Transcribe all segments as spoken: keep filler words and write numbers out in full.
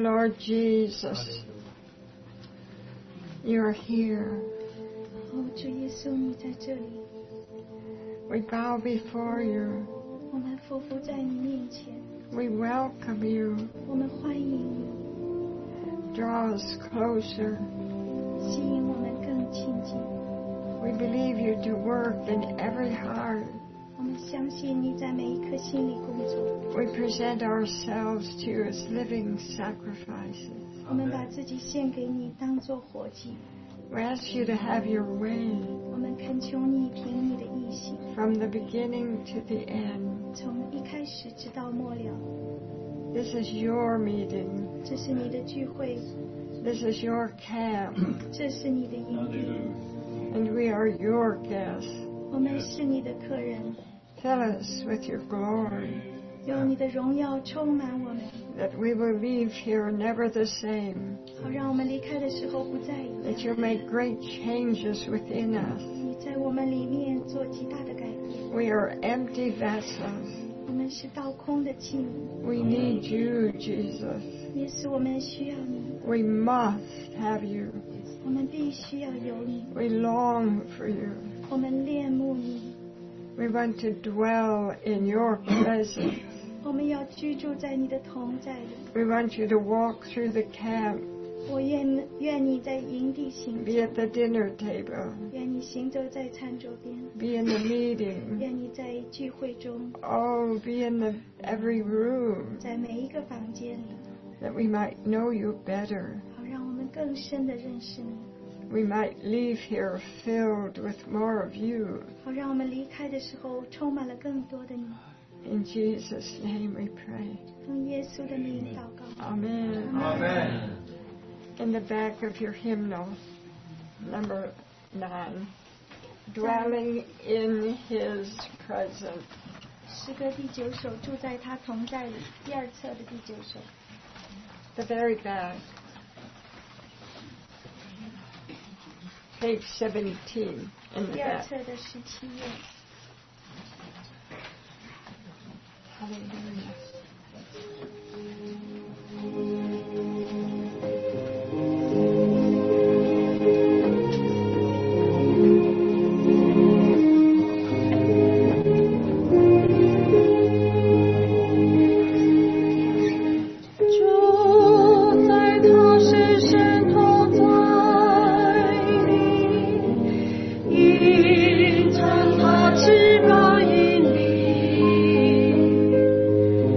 Lord Jesus. You're here. 哦，主耶稣，你在这里。 We bow before you. 我们匍匐在你面前。 We welcome you. 我们欢迎你。 Draw us closer. 吸引我们更亲近。 We believe you to work in every heart. 我们相信你在每一颗心里工作。 We present ourselves to you as living sacrifices. 我们把自己献给你，当作活祭。 We ask you to have your way 我们恳求你凭你的意行， from the beginning to the end. 从一开始直到末了。 This is your meeting. 这是你的聚会， This is your camp. 这是你的营地， And we are your guests. 我们是你的客人。 Fill us with your glory, 有你的荣耀充满我们， that we will leave here never the same, 好让我们离开的时候不再一 that 样。 you make great changes within us. 你在我们里面做极大的改变。 We are empty vessels. 我们是倒空的器皿， We need you, Jesus. 耶稣，我们需要你， We must have you. 我们必须要有你， We long for you. 我们恋慕你， We want to dwell in your presence. 我们要居住在你的同在里。 We want you to walk through the camp, 我愿愿你在营地行 be at the dinner table, 愿你行走在餐桌边， be in the meeting. 愿你在聚会中， Oh, be in the every room, 在每一个房间里， that we might know you better. 好让我们更深的认识你， We might leave here filled with more of you. 好让我们离开的时候充满了更多的你。 In Jesus' name we pray. 奉耶稣的名祷告。 Amen. Amen. In the back of your hymnal, number nine, dwelling in his presence. 诗歌第九首，住在他同在里，第二册的第九首。 The very back. Page seventeen in the 第二 back. 册的十七页。 Hallelujah. In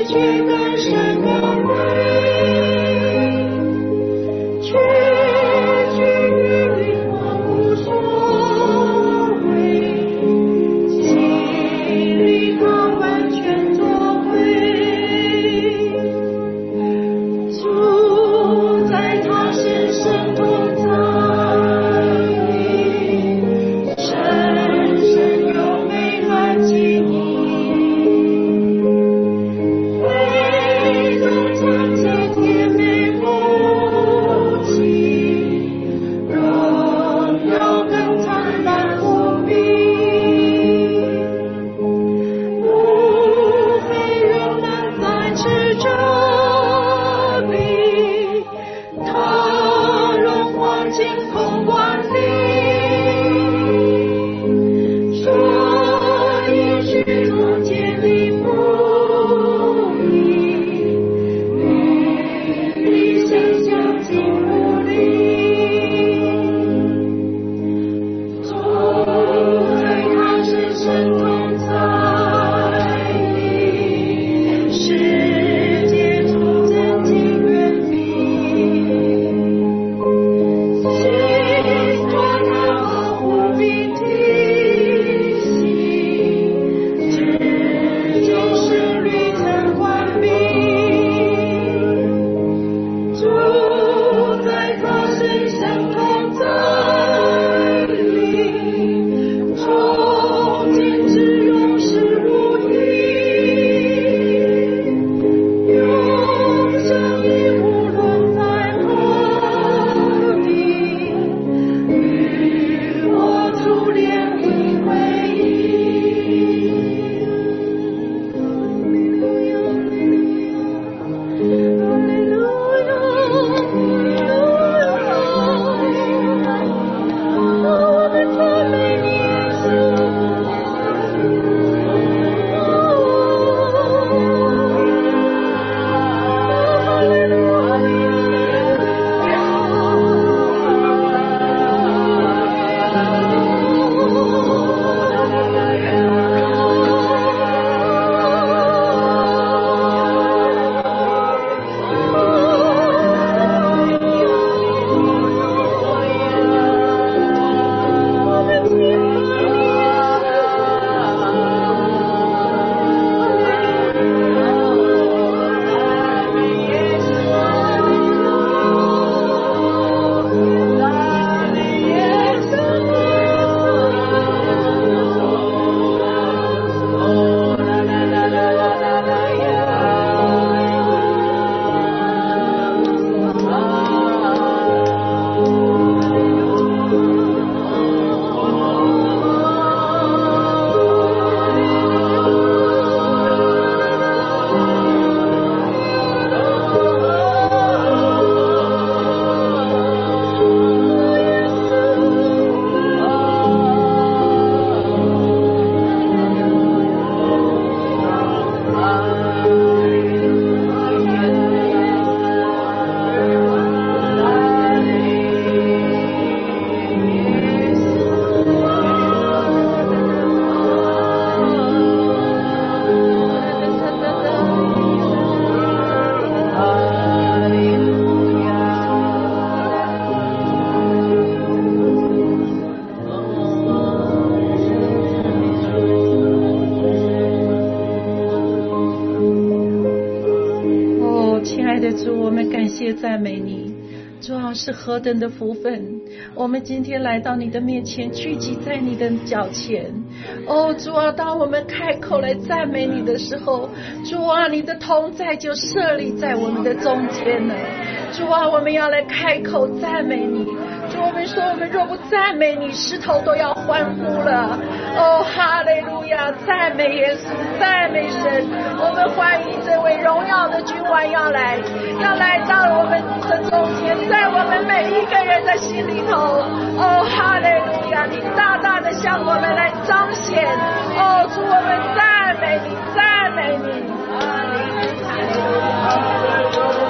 赞美你，主啊，是何等的福分！我们今天来到你的面前，聚集在你的脚前。哦，主啊，当我们开口来赞美你的时候，主啊，你的同在就设立在我们的中间了。主啊，我们要来开口赞美你。主，我们说，我们若不赞美你，石头都要欢呼了。哦，哈利路亚！赞美耶稣，赞美神！我们欢迎这位荣耀的君王要来，要来到我们的中间，在我们每一个人的心里头。哦，哈利路亚！你大大的向我们来彰显。哦，主，我们赞美你，赞美你。哈利路亚！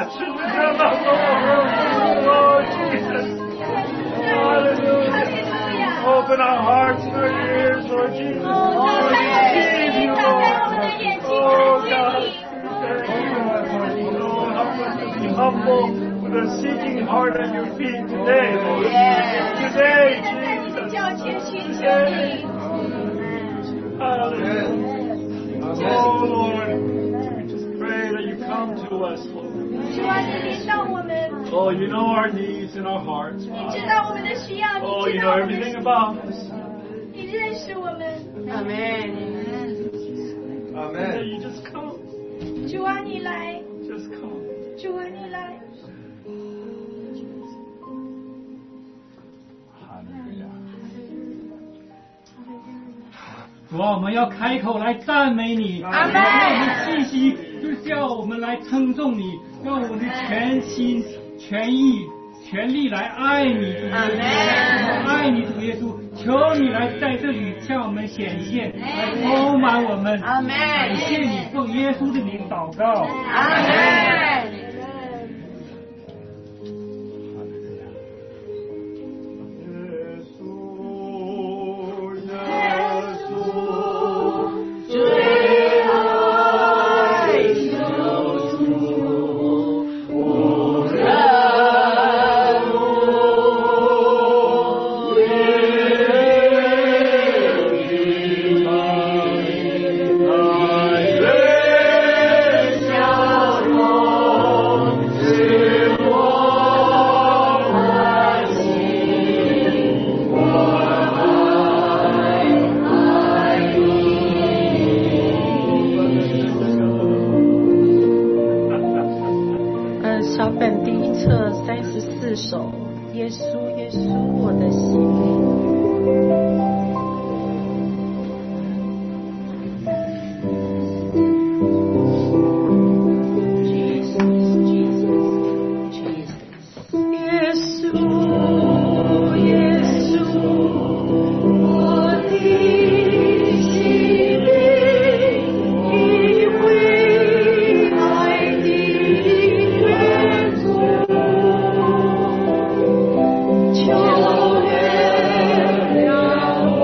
children of the world. Lord Jesus. Hallelujah. Open our hearts and our ears, Lord Jesus. Lord, receive you, Lord. Oh, God. Oh, help us to be humble with a seeking heart at your feet today, Lord. Today, Jesus. Today. Hallelujah. Oh, Lord. We just pray that you come to us, Lord. Oh, you know our needs and our hearts. Oh, you know everything about us. Amen. Amen. You just come. 主啊，你来。 Just come. 主啊，你来。 主啊，我们要开口来赞美你， 阿们。 我们气息就是叫我们来称颂你，让我们的全心、全意、全力来爱你，主耶稣，爱你，主耶稣，求你来在这里向我们显现，来充满我们。阿门。感谢你，奉耶稣的名祷告。阿门。 求原谅。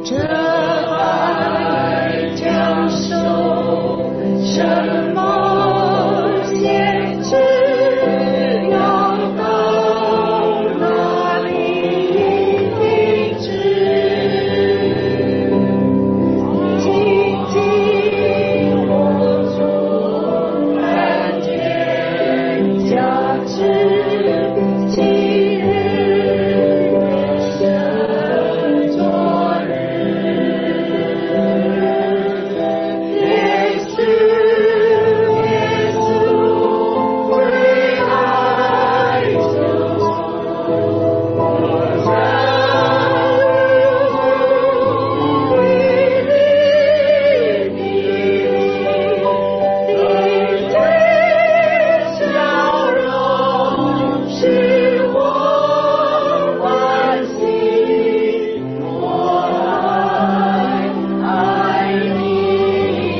这爱将受什么限制？要到哪里停止？紧紧握住看见价值，今日胜昨日。耶稣，耶稣，最爱救赎，我生为你你的笑容使我欢喜，我爱爱你，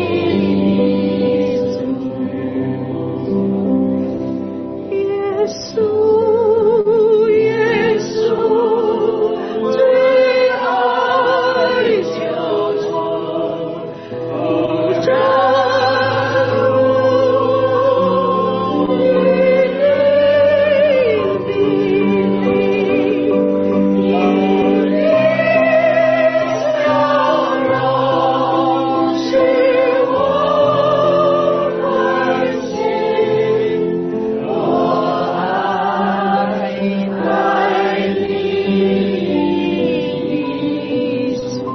耶稣，耶稣，最爱救赎，不沾污与你比拟，你的笑容使我欢喜，我爱爱你，耶稣。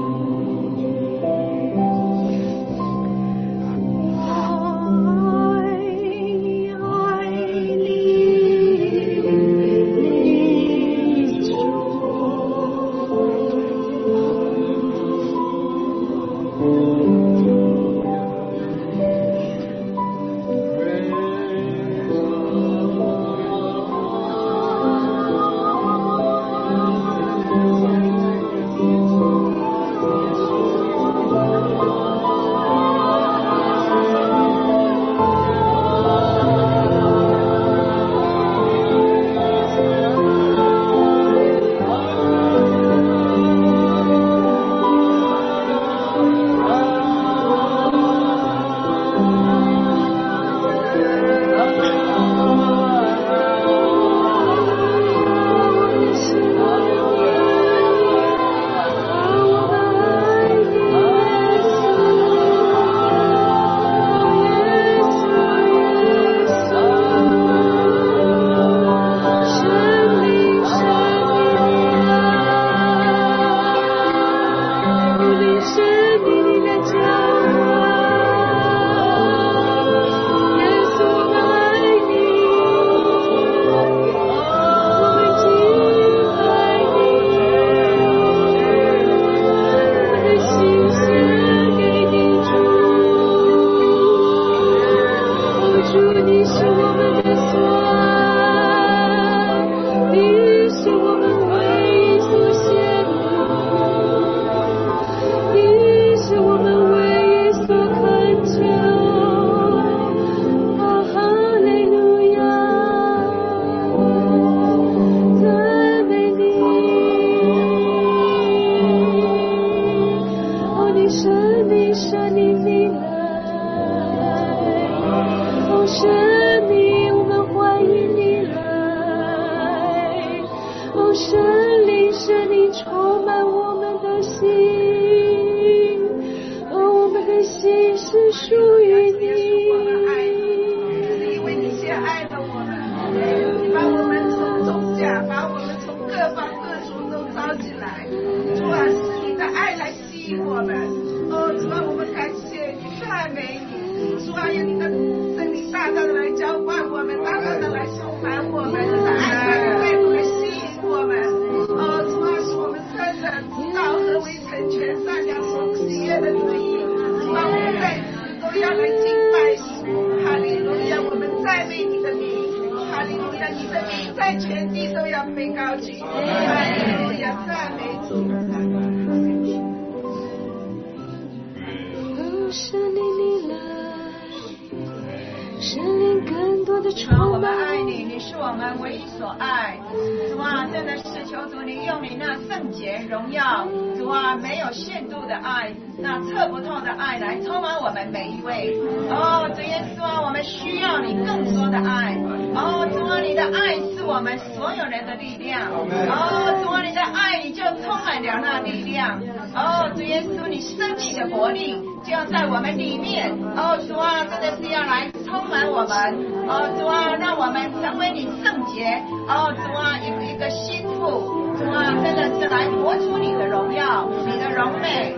主，我们爱你，你是我我们唯一所爱。主啊，真的是求主你用你那圣洁荣耀，主啊，没有限度的爱，那测不透的爱来充满我们每一位。哦，主耶稣啊，我们需要你更多的爱。哦，主啊，你的爱是我们所有人的力量。哦，主啊，你的爱你就充满了那力量。哦，主耶稣，你生命的活力就要在我们里面。哦，主啊，真的是要来充满我们。哦，主啊，让我们成为你圣洁。哦，主啊，一个一个心腹。主啊，真的是来活出你的荣耀，你的荣美。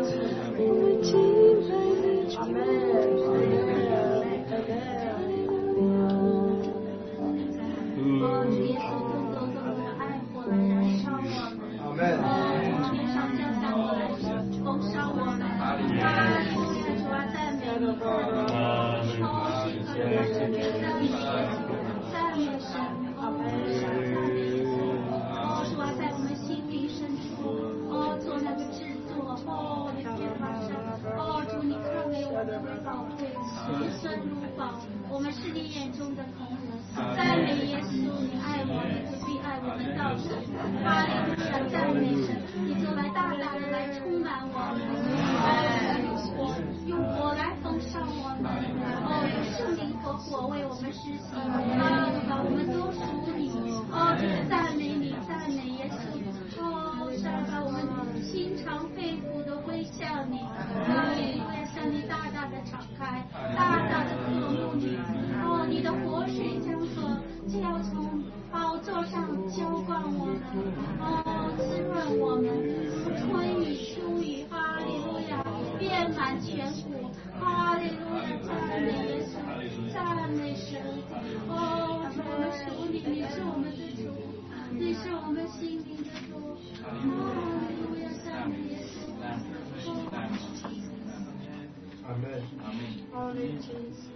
我们是你眼中的同人，赞美耶稣，你爱我，你就必爱我们到底。哈利路亚，赞美神，你就来大大的来充满我们，哦，用火来焚烧我们，哦，用圣灵和火为我们施行，啊，我们都属你，哦，赞美你，赞美耶稣，哦，神啊，我们心肠肺腑的归向你，哈利路亚，向你大大的敞开，大大的渴慕你。哦，你的活水江河就要从宝座上浇灌我们，哦，滋润我们，春雨秋雨，哈利路亚，遍满全谷，哈利路亚，赞美耶稣，赞美神，哦，我们属你，你是我们的主，你是我们心灵的主，哈利路亚，赞美耶稣， 阿门，阿门， 哈利路亚。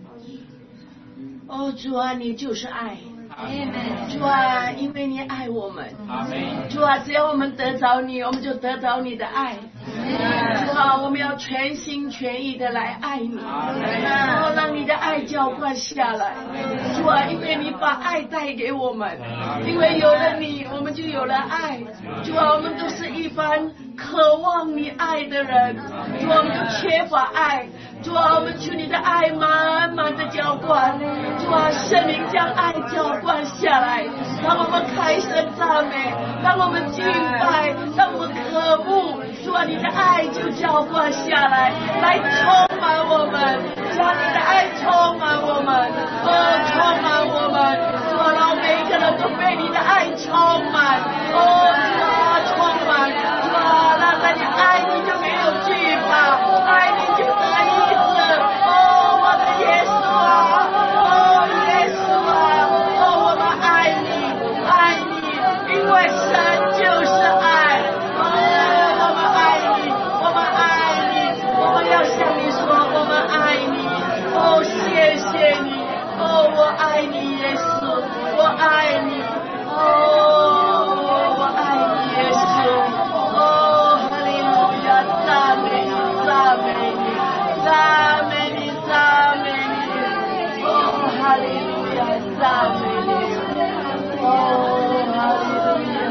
哦，主啊，你就是爱。主啊，因为你爱我们。主啊，只要我们得着你，我们就得着你的爱。主啊，我们要全心全意的来爱你，然后让你的爱浇灌下来。主啊，因为你把爱带给我们，因为有了你，我们就有了爱。主啊，我们都是一般渴望你爱的人，主啊，我们就缺乏爱。主啊，我们求你的爱满满的浇灌，主啊，圣灵将爱浇灌下来，让我们开声赞美，让我们敬拜，让我们渴慕。主啊，你的爱就浇灌下来，来充满我们，主啊，你的爱充满我们，哦，充满我们，主啊，让每一个人都被你的爱充满，哦，主啊，充满，主啊，让在你爱你就没有惧怕，爱你就得医治，哦，我的耶稣啊，哦，耶稣啊，哦，我们爱你，爱你，因为神就是爱，哦，我们爱你，我们爱你，我们要向你说，我们爱你，哦，谢谢你，哦，我爱你，耶稣，我爱你，哦，我爱你，耶稣，哦，哈利路亚，赞美你，赞美你，赞美你，赞美你，哦，哈利路亚，赞美你，哦，哈利路亚，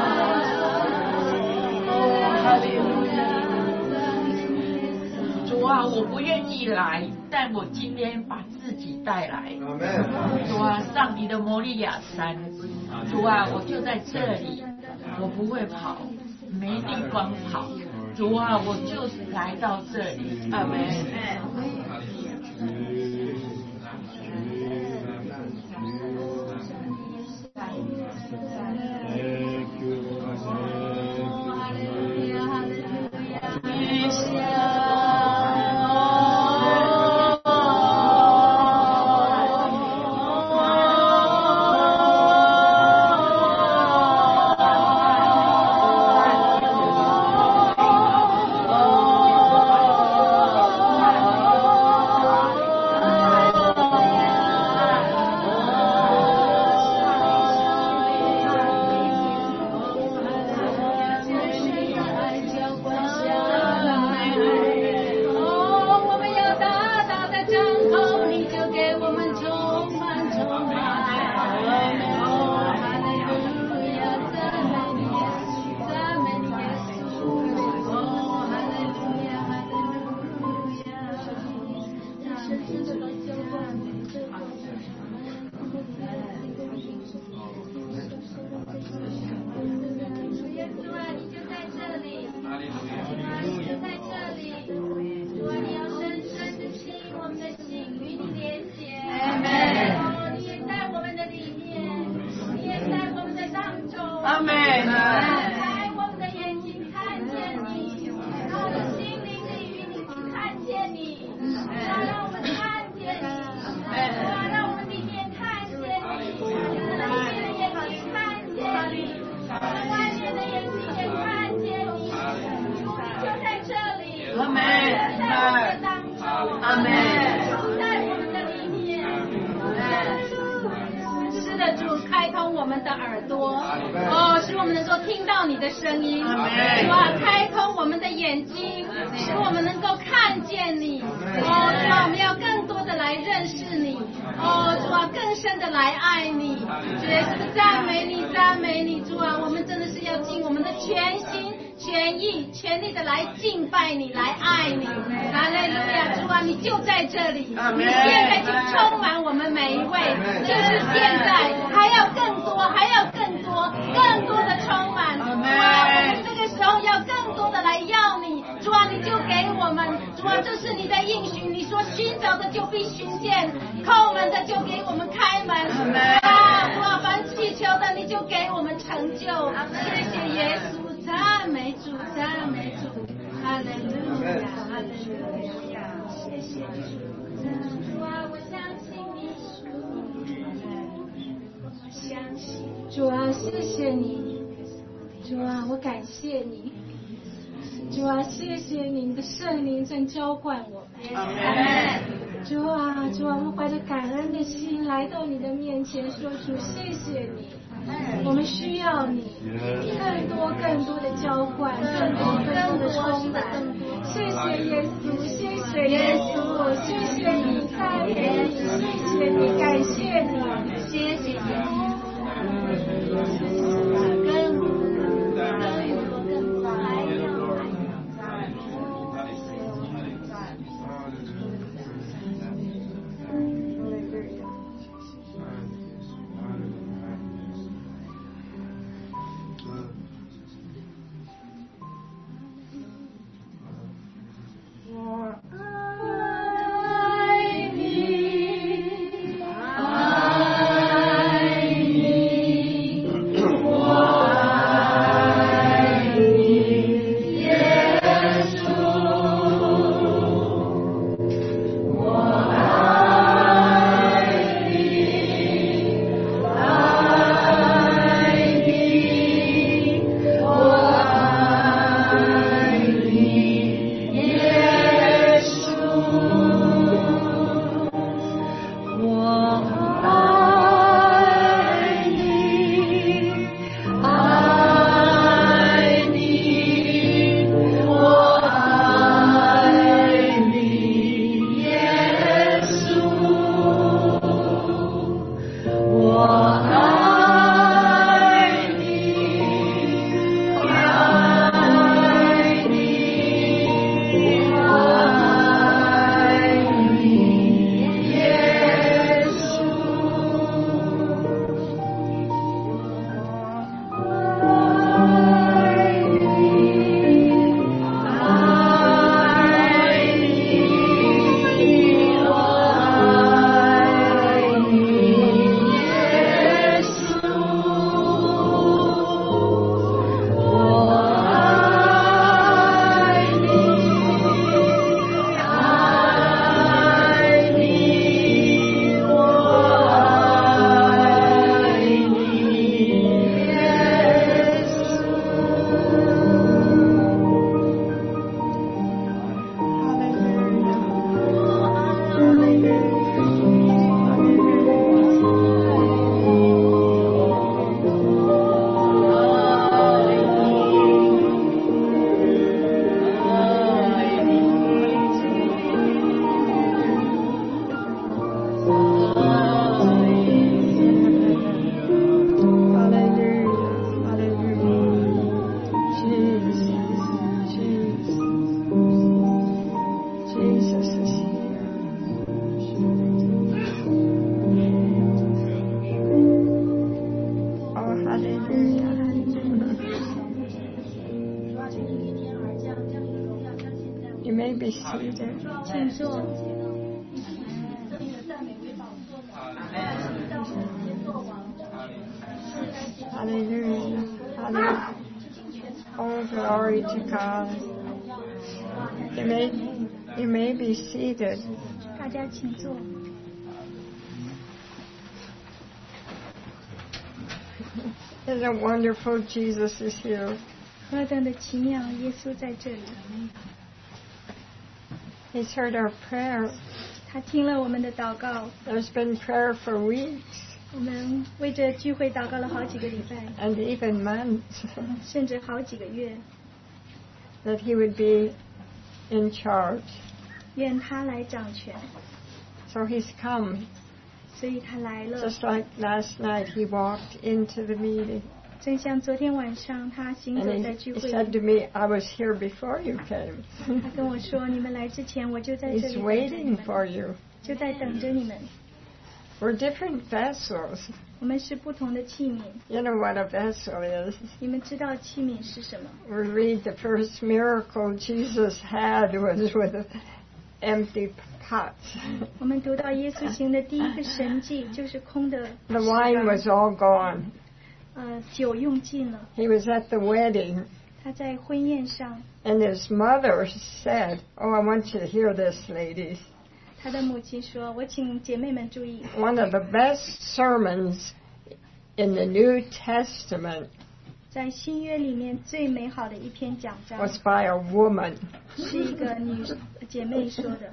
哦，哈利路亚。主啊，我不愿意来，但我今天把自己带来。主啊，上你的摩利亚山，主啊，我就在这里，我不会跑，没地方跑。主啊，我就是来到这里。阿门。 阿门， 在我们的当中， 阿门， 在我们的里面，是的，主开通我们的耳朵，哦，使我们能够听到你的声音，主啊，开通我们的眼睛，使我们能够看见你，哦，主啊，我们要更多的来认识你，哦，主啊，更深的来爱你，主耶稣赞美你，赞美你，主啊，我们真的是要尽我们的全心。全意全力的来敬拜你，来爱你，哈利路亚！主啊，你就在这里，你现在就充满我们每一位，就是现在，还要更多，还要更多，更多的充满。主啊，我们这个时候要更多的来要你，主啊，你就给我们，主啊，这是你的应许，你说寻找的就必寻见，叩门的就给我们开门。啊，主啊，凡祈求的你就给我们成就。谢谢耶稣。赞美主，赞美主，哈利路亚，哈利路亚，谢谢主。主啊，我相信你，我相信。主啊，谢谢你，主啊，我感谢你，主啊，谢谢你的圣灵正浇灌我们。主啊，主啊，我们怀着感恩的心来到你的面前，说主，谢谢你。我们需要你，更多更多的浇灌，更多更多的充满。谢谢耶稣，谢谢耶稣，谢谢你，赞美你，谢谢你，感谢你，谢谢耶稣。更多更多更多，还要请坐。 Hallelujah. Hallelujah. All glory to God. You may, you may be seated. 大家请坐。 Isn't it wonderful Jesus is here? 何等的奇妙，耶稣在这里。 He's heard our prayer. 他听了我们的祷告。 There's been prayer for weeks. 我们为这聚会祷告了好几个礼拜。 And even months. 甚至好几个月。 That he would be in charge. 愿他来掌权。 So he's come. 所以他来了。 Just like last night, he walked into the meeting. 正像昨天晚上他行走在聚会里。 He said to me, "I was here before you came." 他跟我说，你们来之前我就在这里。 He's waiting for you. 就在等着你们。 We're different vessels. 我们是不同的器皿。 You know what a vessel is? 你们知道器皿是什么？ We read the first miracle Jesus had was with empty pots. 我们读到耶稣行的第一个神迹就是空的。 The wine was all gone. 呃，酒用尽了。 He was at the wedding. 他在婚宴上。 And his mother said, "Oh, I want you to hear this, ladies." 他的母亲说：“我请姐妹们注意。” One of the best sermons in the New Testament 在新约里面最美好的一篇讲章 was by a woman. 是一个女姐妹说的。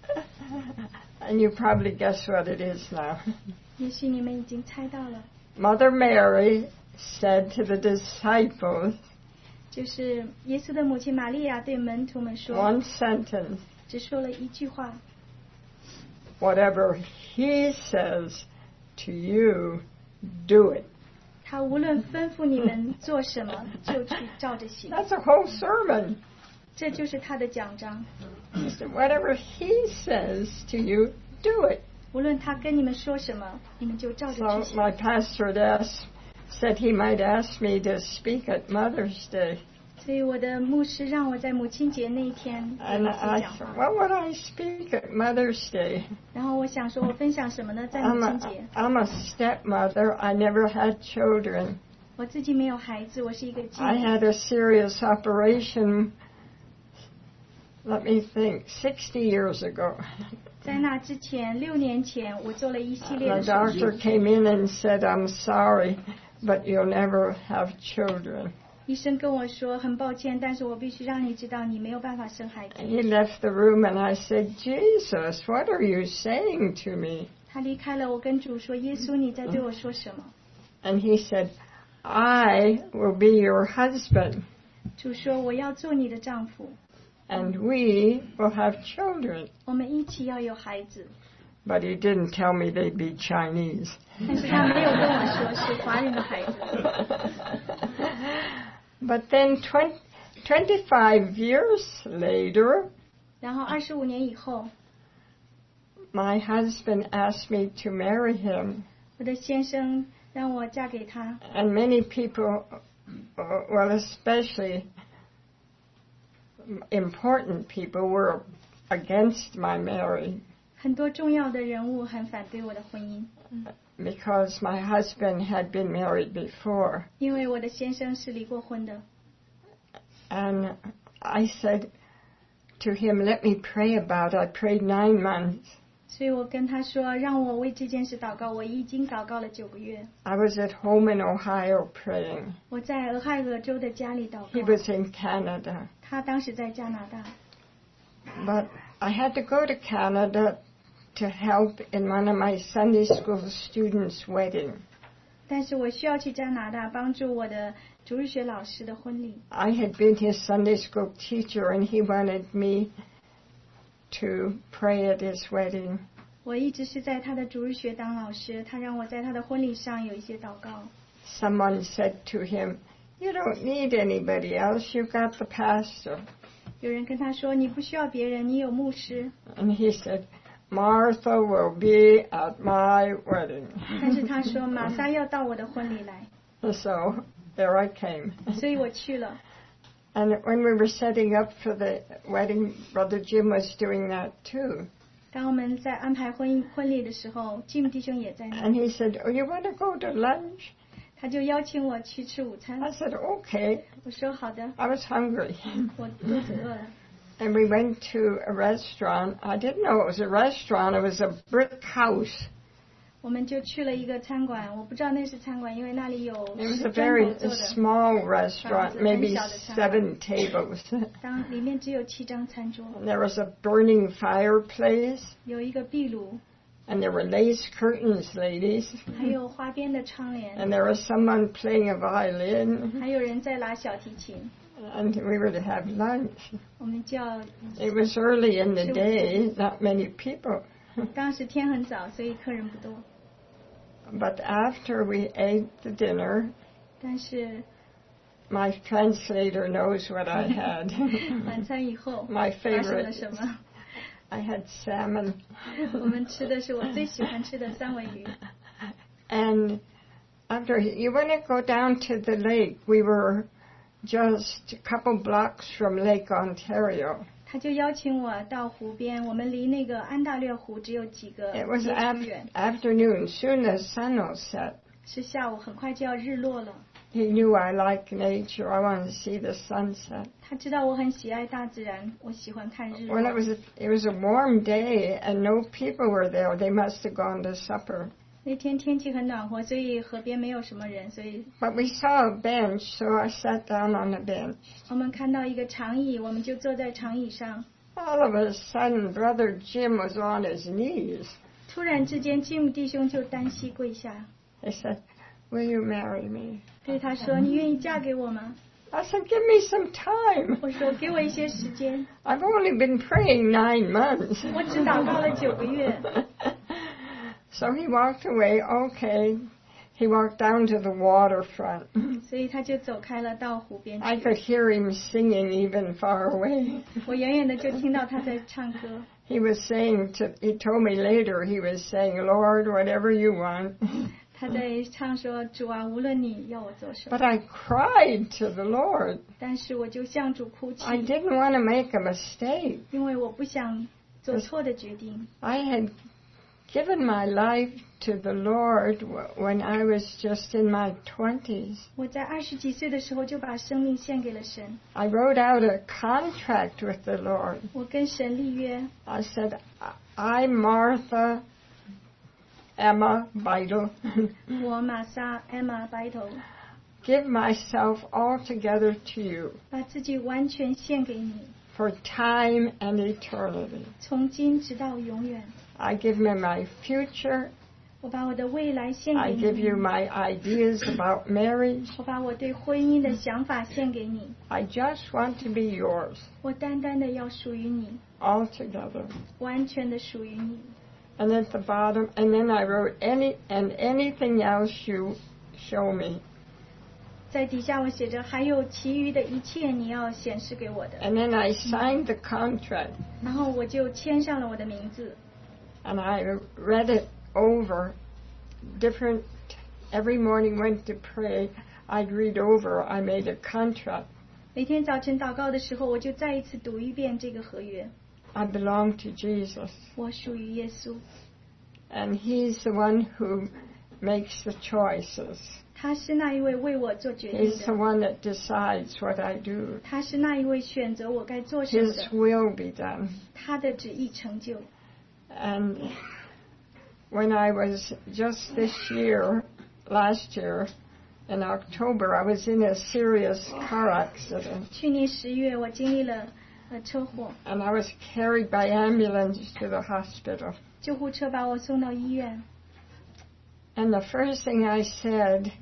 And you probably guess what it is now. 也许你们已经猜到了。 Mother Mary said to the disciples, 就是耶稣的母亲玛利亚对门徒们说 one sentence, 只说了一句话 whatever he says to you, do it. 他无论吩咐你们做什么，就去照着行。 That's a whole sermon. 这就是他的讲章。 He said, whatever he says to you, do it. 无论他跟你们说什么，你们就照着 So 去行。 my pastor had asked, said he might ask me to speak at Mother's Day. 所以我的牧师让我在母亲节那一天给 And 老 I 师讲 thought, 话。 what would I speak at Mother's Day? 然后我想说，我分享什么呢？在母 I'm 亲 a, 节， I'm a stepmother. I never had children. 我自己没有孩子，我是一个继 I 母。 had a serious operation, let me think, sixty years ago. 在那之前，六年前，我做了一系列 The 的手 doctor 术。 came in and said, I'm sorry, but you'll never have children. 医生跟我说，很抱歉，但是我必须让你知道，你没有办法生孩子。 And he left the room and I said, Jesus, what are you saying to me? 他离开了，我跟主说，耶稣，你在对我说什么？ And he said, I will be your husband 主说，我要做你的丈夫， and we will have children. 我们一起要有孩子。 But he didn't tell me they'd be Chinese. 但是他没有跟我说是华人的孩子。 But then twenty, twenty-five years later, 然后二十五年以后， my husband asked me to marry him. 我的先生让我嫁给他， And many people, uh, well, especially important people, were against my marriage 很多重要的人物很反对我的婚姻， because my husband had been married before. 因为我的先生是离过婚的。 And I said to him, let me pray about it. I prayed nine months. 所以我跟他说，让我为这件事祷告。我已经祷告了九个月。 I was at home in Ohio praying. 我在俄亥俄州的家里祷 He 告， was in Canada. 他当时在加拿大。 But I had to go to Canada to help in one of my Sunday school students' wedding. 但是我需要去加拿大帮助我的主日学老师的婚礼。 I had been his Sunday school teacher and he wanted me to pray at his wedding. 我一直是在他的主日学当老师，他让我在他的婚礼上有一些祷告。 Someone said to him, you don't need anybody else, you got the pastor. 有人跟他说：“你不需要别人，你有牧师。 And he said, Martha will be at my wedding. ” 但是他说：“玛莎要到我的婚礼来。 So there I came. ” 所以我去了。 And when we were setting up for the wedding, Brother Jim was doing that too. 当我们在安排婚婚礼的时候，Jim弟兄也在那， And he said, oh, you want to go to lunch? 他就邀请我去吃午餐 I。said, okay. 我说好的， I was hungry. 我肚子饿了。 And we went to a restaurant. I didn't know it was a restaurant. It was a brick house. 我们就去了一个餐馆，我不知道那是餐馆，因为那里有 It was a 砖头 very 做的 small restaurant, maybe 很小的餐馆。 seven tables. 当里面只有七张餐桌， And there was a burning fireplace, 有一个壁炉， and there were lace curtains, ladies, 还有花边的窗帘， and there was someone playing a violin, 还有人在拉小提琴。 and we were to have lunch. 我们叫 It was early in the day, not many people. 当时天很早，所以客人不多。 But after we ate the dinner, 但是 my translator knows what I had. 晚餐以后 My 发生了 favorite. 什么？ I had salmon. 我们吃的是我最喜欢吃的三文鱼。 And after, you want to go down to the lake. We were just a couple blocks from Lake Ontario. 他就邀请我到湖边，我们离那个安大略湖只有几个 It was 街区 af- 远， afternoon. Soon the sun will set. 是下午，很快就要日落了。 He knew I like nature. I wanted to see the sunset. 他知道我很喜爱大自然，我喜欢看日 Well, it 落。 was a, it was a warm day, and no people were there. They must have gone to supper. 那天天气很暖和，所以河边没有什么人，所以 But we saw a bench, so I sat down on the bench. 我们看到一个长椅，我们就坐在长椅上。 All of a sudden, Brother Jim was on his knees. 突然之间，吉姆弟兄就单膝跪下， He said, "Will you marry me?" 对他说：“你愿意嫁给我吗 I said, "Give me some？” time. 我说：“给我一些时间， I've only been praying nine months. 我只祷告了九个月。” So he walked away. Okay. He walked down to the waterfront. 所以他就走开了，到湖边 I 去。 could hear him singing even far away. 我远远的就听到他在唱歌。 He was saying to, he told me later, he was saying, "Lord, whatever you want." 他在唱说：“主啊，无论你要我做什么。 But I cried to the Lord. ” 但是我就向主哭泣， I didn't want to make a mistake. 因为我不想做错的决定。 I had given my life to the Lord w- when I was just in my twenties. 我在二十几岁的时候就把生命献给了神， I wrote out a contract with the Lord. 我跟神立约， I said, "I, Martha, Emma Beidel, 我玛莎、艾玛、白头， give myself altogether to you 把自己完全献给你， for time and eternity. 从今直到永远。 I give me my future. 我把我的未来献 I 给 give 你， you my ideas about marriage. 我把我对婚姻的想法献给你， I just want to be yours 我单单的要属于你， altogether." 完全的属于你。 And at the bottom, and then I wrote any and anything else you show me. 在底下我写着，还有其余的一切你要显示给我的。 And then I signed the contract, 然后我就签上了我的名字， and I read it over. Different. Every morning went to pray. I'd read over. I made a contract. 每天早晨祷告的时候，我就再一次读一遍这个合约。 I belong to Jesus, 我属于耶稣， and He's the one who makes the choices. 他是那一位为我做决定 He's the 的， one that decides what I do. 他是那一位选择我该做什么 His 的， will be done. 他的旨意成就。 And when I was just this year, last year, in October, I was in a serious car accident, 去年十月，我经历了呃车祸， and I was carried by ambulance to the hospital. 救护车把我送到医院。 And the first thing I said,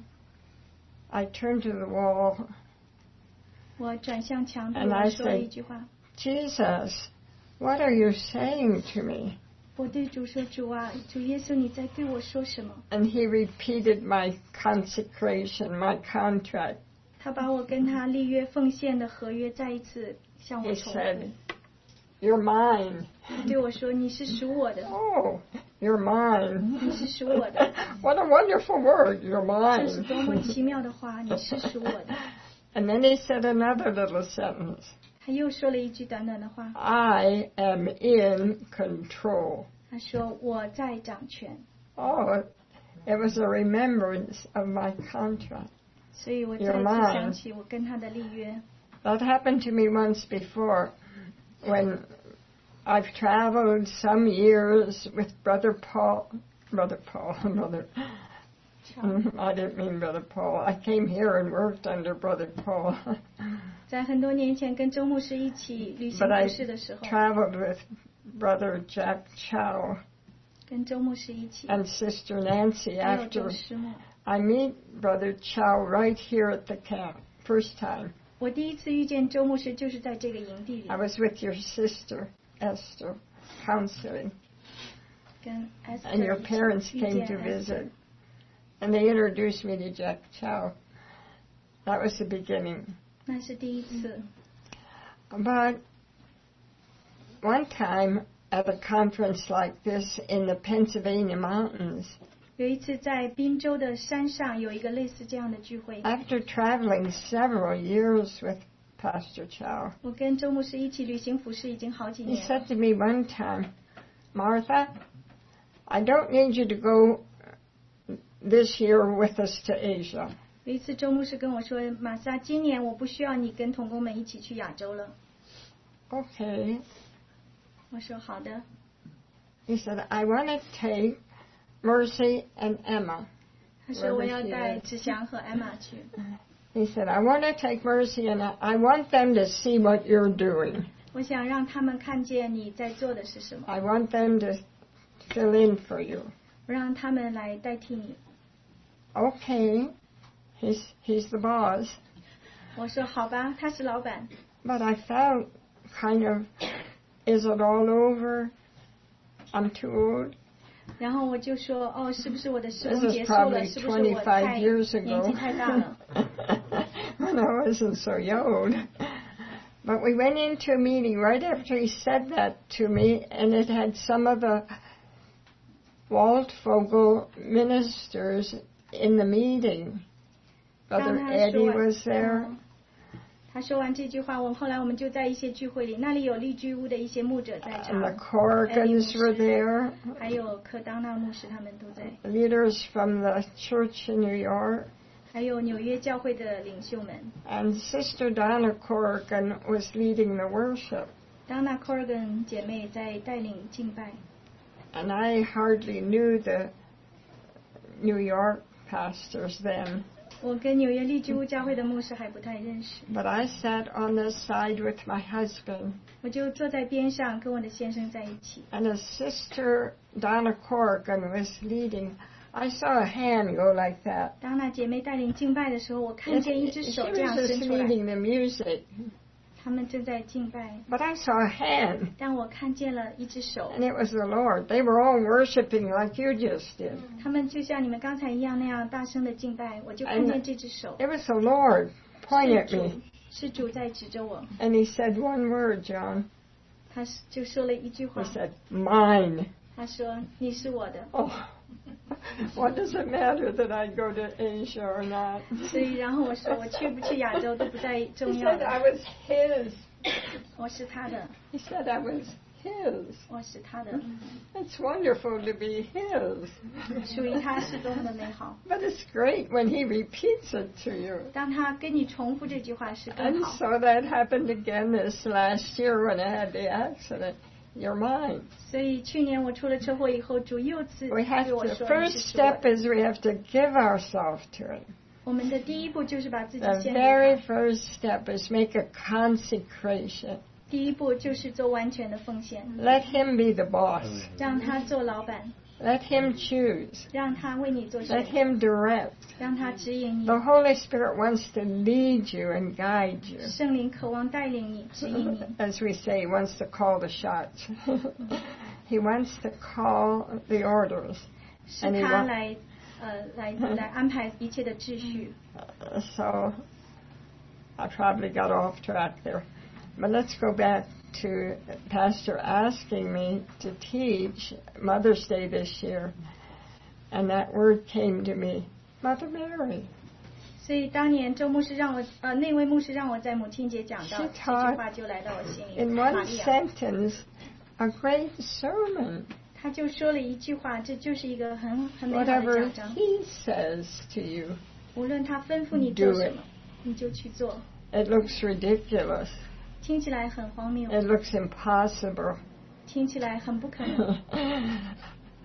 I turned to the wall, 我转向墙壁， And I 我说了 say- 一句话， "Jesus, what are you saying to me?" 我对主说：“主啊，主耶稣，你在对我说什么 And he repeated my consecration, my contract. ？” 他把我跟他立约奉献的合约再一次向我 He 重复。 said, "You're mine." 他对我说：“你是属我的， Oh, you're mine. 你是属我的。 What a wonderful word, you're ” 这是多么 mine. 奇妙的话！你是属我的。 And then he said another little sentence. 他又说了一句短短的话， I am in control. 他说：“我在掌权。 Oh, it was a remembrance of my contract. ” 所以我再 You're 次 mine. 想起我跟他的立约。 That happened to me once before when I've traveled some years with Brother Paul. Brother Paul, Brother. I didn't mean Brother Paul. I came here and worked under Brother Paul. 在很多年前跟周牧师一起旅行 But I 服侍的时候， traveled with Brother Jack Chow 跟周牧师一起， and Sister Nancy 还有周 after 师母。 I meet Brother Chow right here at the camp, first time. 我第一次遇见周牧师就是在这个营地里 I，was with your sister, Esther, counseling, 跟 Esther and your 一起 parents 遇 came 见 to Esther visit. And they introduced me to Jack Chow. That was the beginning. 那是第一次。 But one time at a conference like this in the Pennsylvania mountains, 有一次在宾州的山上有一个类似这样的聚会， after traveling several years with Pastor Chow, 我跟周牧师一起旅行服侍已经好几 he 年了。 said to me one time, Martha, I don't need you to go this year with us to Asia. 有一次周牧师跟我说，玛莎，今年我不需要你跟同工们一起去亚洲了。 Okay. 我说好的。 He said, I want to take Mercy and Emma. 他说我要带志祥和艾玛去。 He said, I want to take Mercy and I want them to see what you're doing. 我想让他们看见你在做的是什么， I want them to fill in for you. 我让他们来代替你。 Okay. He's, he's the boss. 我说好吧，他是老板。 But I felt kind of, is it all over? I'm too old. 然后我就说，哦，是不是我的时 This 工 is 结束了？ probably 是不是我太 twenty-five years 年纪 ago 太大了？ when I wasn't so old. But we went into a meeting right after he said that to me, and it had some of the Waldvogel ministers in the meeting. Brother 当他 Eddie 说完 was there. 嗯他说完这句话，我们后来我们就在一些聚会里，那里有绿居屋的一些牧者在 And the 场， Corrigans were there. 还有科当纳牧师他们都在， Leaders from the church in New York. 还有纽约教会的领袖们。 And Sister Donna Corrigan was leading the worship. 当娜 Corrigan 姐妹在带领敬拜， And I hardly knew the New York pastors then. 我跟纽约绿居屋教会的牧师还不太认识， But I sat on the side with my husband. 我就坐在边上跟我的先生在一起。 And as Sister Donna Corrigan was leading, I saw a hand go like that. 当那姐妹带领敬拜的时候，我看 She 见一只 was 手这样伸 just 出来， leading the music. 他们正在敬拜， But I saw a hand, 但我看见了一只手， and it was the Lord. They were all worshiping like you just did. 他们就像你们刚才一样那样大声的敬拜，我就看见这只手， It was the Lord 是 pointing at 主 me. 是主在指着我， And he said one word, John. 他是就说了一句 He 话， said, mine. 他说你是我的， Oh, what does it matter that I go to Asia or not? 所以然后我说我去不去亚洲都不再 He 重要 said I 了， was his. 我是他的， He said I was his. 我是他的， It's wonderful to be his. 属于他是多么的美好。 But it's great when he repeats it to you. 当他跟你重复这句话是更 And 好。 so that happened again this last year when I had the accident. You're mine. 所以去年我出了车祸以后，主又次 We have 对我 to, 说：“ first 你是属我 step 的。 is we have to give ourselves to it. ” 我们的第一步就是把自己 The 献给 very 他， first step is make a consecration. 第一步就是做完全的奉献， Let him be the boss. 让他做老板， Let him choose. 让他为你做 Let 选， him direct. 让他指引你 The。Holy Spirit wants to lead you and guide you. 圣灵渴望带领你，指引你。 As we say, he wants to call the shots. He wants to call the orders. 是 And he 他 wa- 来，呃，来来安排一切的秩序。 Uh, so I probably got off track there. But let's go back to Pastor asking me to teach Mother's Day this year. And that word came to me, Mother Mary. 所以当年周牧师让我，呃，那位牧师让我在母亲节讲到 She 这句 taught 话，就来到我心里。 In 玛 one 利亚， sentence, a great sermon. 他就说了一句话，这就是一个很很美好的 Whatever 讲章。 he says to you, 无论他吩咐你做 Do 什 it. 么，你就去做。 it looks ridiculous. 听起来很荒谬， It looks impossible. 听起来很不可能。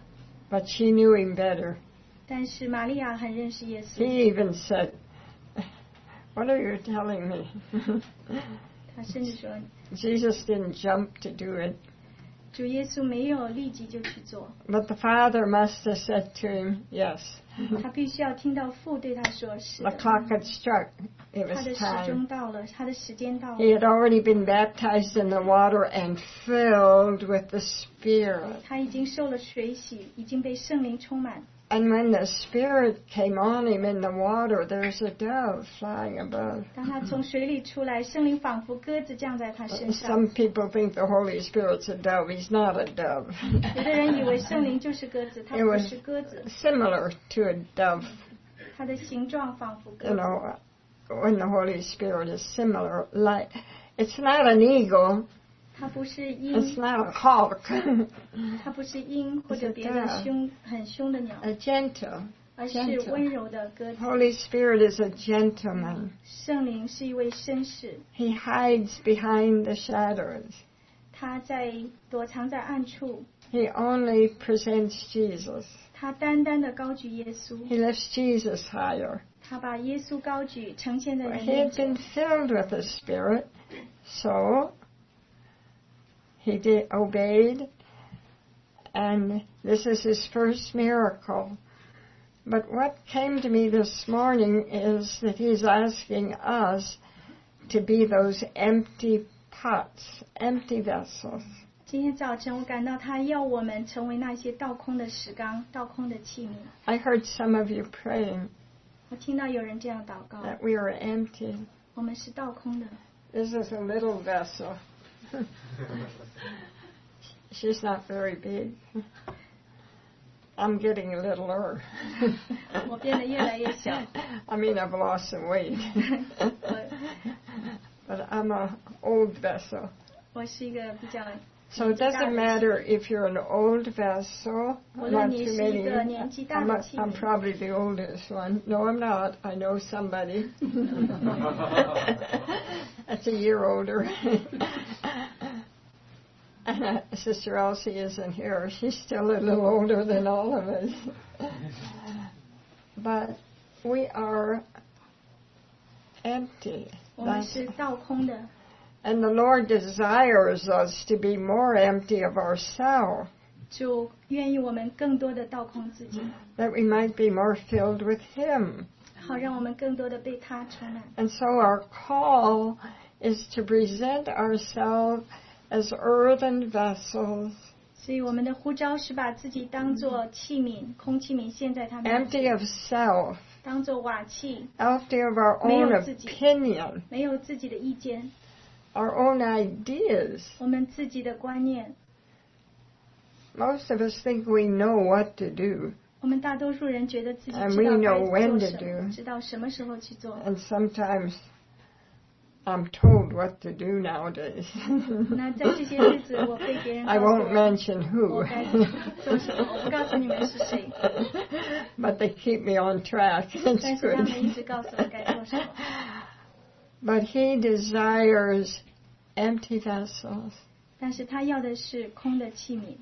But she knew him better. 但是玛利亚很认识耶稣。 He even said, "What are you telling me?" 他甚至说， Jesus didn't jump to do it. 主耶稣没有立即就去做， But the Father must have said to him, yes. 他必须要听到父对他说是 The 的。 clock had struck. It 他 was 的时 time. 钟到了，他的时间到 He 了。 had already been baptized in the water and filled with the Spirit. 他已经受了水洗，已经被圣灵充满。 And when the Spirit came on him in the water, there's a dove flying above. 当他从水里出来，圣灵仿佛鸽子降在他身上。 Some people think the Holy Spirit's a dove. He's not a dove. 有的人以为圣灵就是鸽子，他 It 不 was 是鸽子， similar to a dove. 它的形状仿佛鸽 You 子。 know, when the Holy Spirit is similar, like it's not an eagle, 它不是 it's 鹰， not a hawk, 它不是鹰或者别的凶很凶的鸟， a gentle. 而是温柔的鸽子。 Holy Spirit is a gentleman. 圣灵是一位绅士， He hides behind the shadows. 他在躲藏在暗处， He only presents Jesus. 他单单的高举耶稣， He lifts Jesus higher. 他把耶稣高举，呈现在 He 人面 had 前 been。filled with the Spirit, so he did, obeyed, and this is his first miracle. But what came to me this morning is that he's asking us to be those empty pots, empty vessels. 今天早晨，我感到他要我们成为那些倒空的石缸、倒空的器皿。 I heard some of you praying 我听到有人这样祷告， that we are empty. 我们是倒空的。 This is a little vessel. She's not very big. I'm getting littler. 我变得越来越小。 I mean, I've lost some weight. But I'm an old vessel. 我是一个比较 So it doesn't matter if you're an old vessel. I'm not too many. I'm, a, I'm probably the oldest one. No, I'm not. I know somebody. That's a year older. And Sister Elsie isn't here. She's still a little older than all of us. But we are empty. 我们是倒空的。 And the Lord desires us to be more empty of ourselves, 主愿意我们更多的倒空自己， that we might be more filled with Him. 好让我们更多的被他充满。 And so our call is to present ourselves as earthen vessels, 所以我们的呼召是把自己当作器皿、空器皿献在他面 empty 前， of self, 当作瓦器， empty of our own 没有自己。 opinion, 没有自己的意见， our own ideas. 我们自己的观念。 Most of us think we know what to do, 我们大多数人觉得自己知道 And 该 we know 做 when to 什么， do. 知道什么时候去做。 and sometimes I'm told what to do nowadays. 那在这些日子，我被别人 I 告诉 won't 我 mention 我 who. 该做什么，我不告诉你们是谁， But they keep me on track. It's 但是他 good. 们一直告诉我该做什么。 But He desires empty vessels. 但是他要的是空的器皿。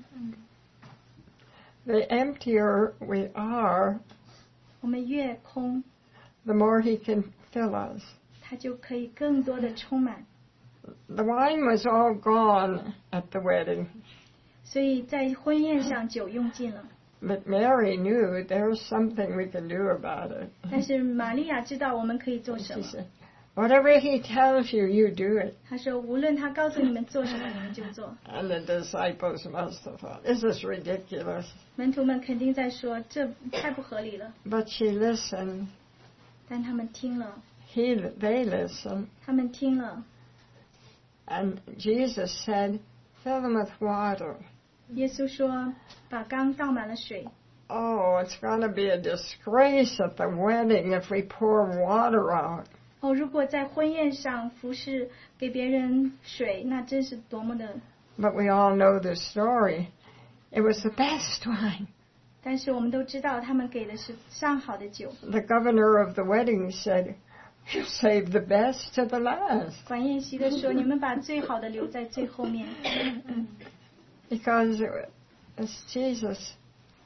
The emptier we are, 我们越空， the more He can fill us. 他就可以更多的充满。 The wine was all gone at the wedding, 所以在婚宴上酒用尽了， but Mary knew there's something we can do about it. 但是玛利亚知道我们可以做什 She 么。 said, "Whatever He tells you, you do it." 她说：“无论他告诉你们做什么，你们就做。 And the disciples must have thought, this is ridiculous. ” 门徒们肯定在说：“这太不合理了。 But she listened. ” 但他们听了， He, they listened. 他们听了。 And Jesus said, fill them with water. 耶稣说：“把缸倒满了水。 Oh, it's going to be a disgrace at the wedding if we pour water out. 哦，如果在婚宴上服侍给别人水，那真是多么的…… But we all know the story. It was the best wine. 但是我们都知道，他们给的是上好的酒。 The governor of the wedding said, you saved the best to the last. 管宴席的说：“你们把最好的留在最后面。” Because it's Jesus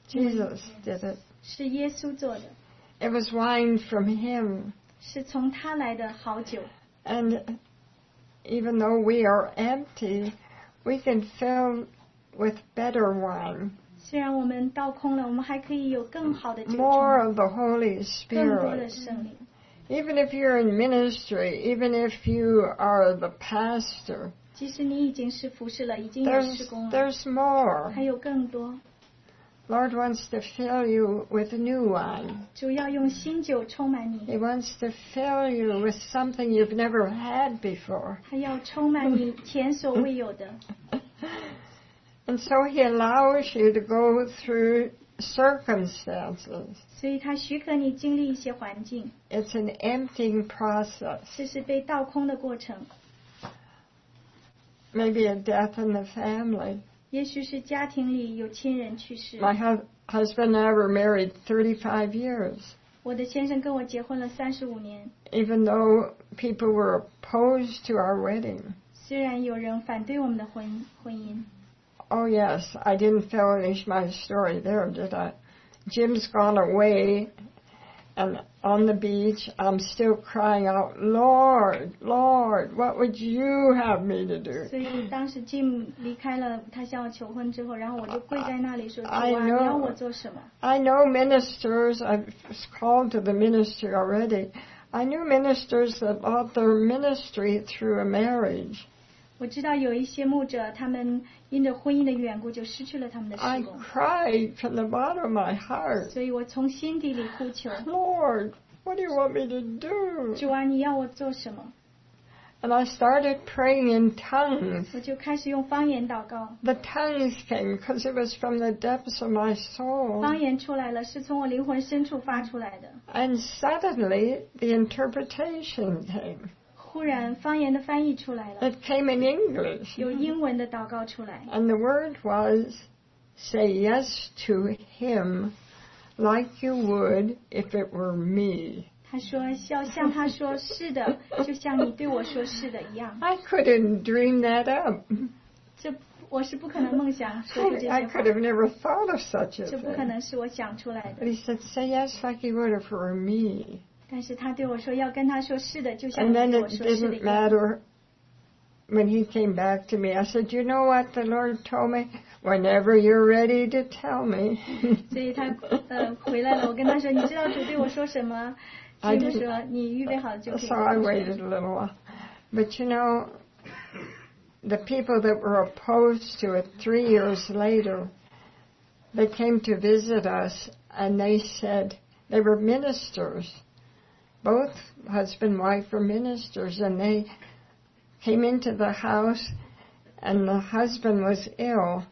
Jesus did it. 是耶稣做的， It was wine from him. 是从他来的好酒。 And even though we are empty, we can fill with better wine. 虽然我们倒空了，我们还可以有更好的酒 More 充， of the Holy 更多的 Spirit. 圣灵。 Even if you're in ministry, even if you are the pastor, 即使你已经是服侍了，已经有事 there's, 工了， there's more. 还有更多。 Lord wants to fill you with new wine. 主要用新酒充满你， He wants to fill you with something you've never had before. 他要充满你前所未有的。 And so he allows you to go through circumstances. 所以他许可你经历一些环境， It's an emptying process. 这是被倒空的过程， Maybe a death in the family. 也许是家庭里有亲人去世。 My hu- husband and I were married thirty-five years. 我的先生跟我结婚了三十五年， Even though people were opposed to our wedding. 虽然有人反对我们的婚婚姻。 Oh yes, I didn't finish my story there, did I? Jim's gone away, and on the beach, I'm still crying out, Lord, Lord, what would you have me to do? 所以当时 Jim 离开了，他向我求婚之后，然后我就跪在那里说：“主 I 啊，你 know. 要我做什么？” I know ministers, I've called to the ministry already. I knew ministers that lost their ministry through a marriage. 我知道有一些牧者，他们因着婚姻的缘故就失去了他们的 I 事工， cried from the bottom of my heart, 所以我从心底里呼求：“ Lord, what do you want me to do? 主啊，你要我做什么 And I started praying in tongues.？” 我就开始用方言祷告， The tongues came because it was from the depths of my soul. 方言出来了，是从我灵魂深处发出来的。 And suddenly the interpretation came. 忽然，方言的翻译出来了， It came in English. 有英文的祷告出来。 And the word was, say yes to him like you would if it were me. 他说：“要向他说是的，就像你对我说是的一样。 I couldn't dream that up. ” 这我是不可能梦想说出这 I 些话 could，have never thought of such a 这不可 thing. 能是我想出来 But 的。 he said, say yes like you would if it were me. 但是他对我说要跟他说是的，就像 And 你 then 对我 it 说是的 didn't 一样。 matter when he came back to me. I said, you know what the Lord told me? Whenever you're ready to tell me. 所以他呃回来了，我跟他说，你知道主对我说什么？ I 就 didn't- 说你预备好了就可以 So 跟 I 我说。 waited a little while. But you know, the people that were opposed to it three years later, they came to visit us and they said, they were ministers. Both husband and wife were ministers, and they came into the house and the husband was ill.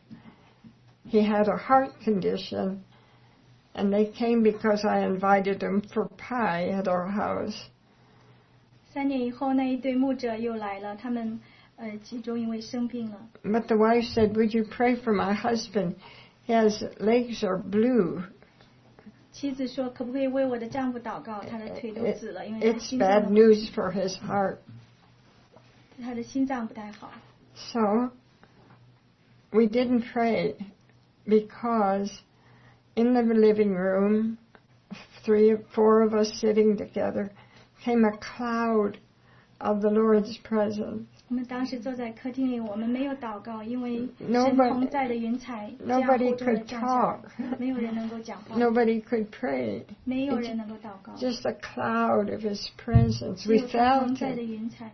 He had a heart condition, and they came because I invited them for pie at our house. 三年以后，那一对牧者又来了，他们呃其中一位生病了。 But the wife said, would you pray for my husband? His legs are blue. 妻子说：“可不可以为我的丈夫祷告？他的腿都 It- 紫了，因为他 it's 心 bad 脏 news for his heart. 他的心脏不太好。 So we didn't pray because in the living room, three or four of us sitting together, came a cloud of the Lord's presence. 我们当时坐在客厅里，我们没有祷告，因为神 Nobody- 同在的云彩这样 nobody 厚重的 could 降下来 talk. 没有人能够讲话， Nobody could pray. 没有人能够祷告， Just a cloud of His presence. 只 We 有他同 felt 在的 it. 云彩。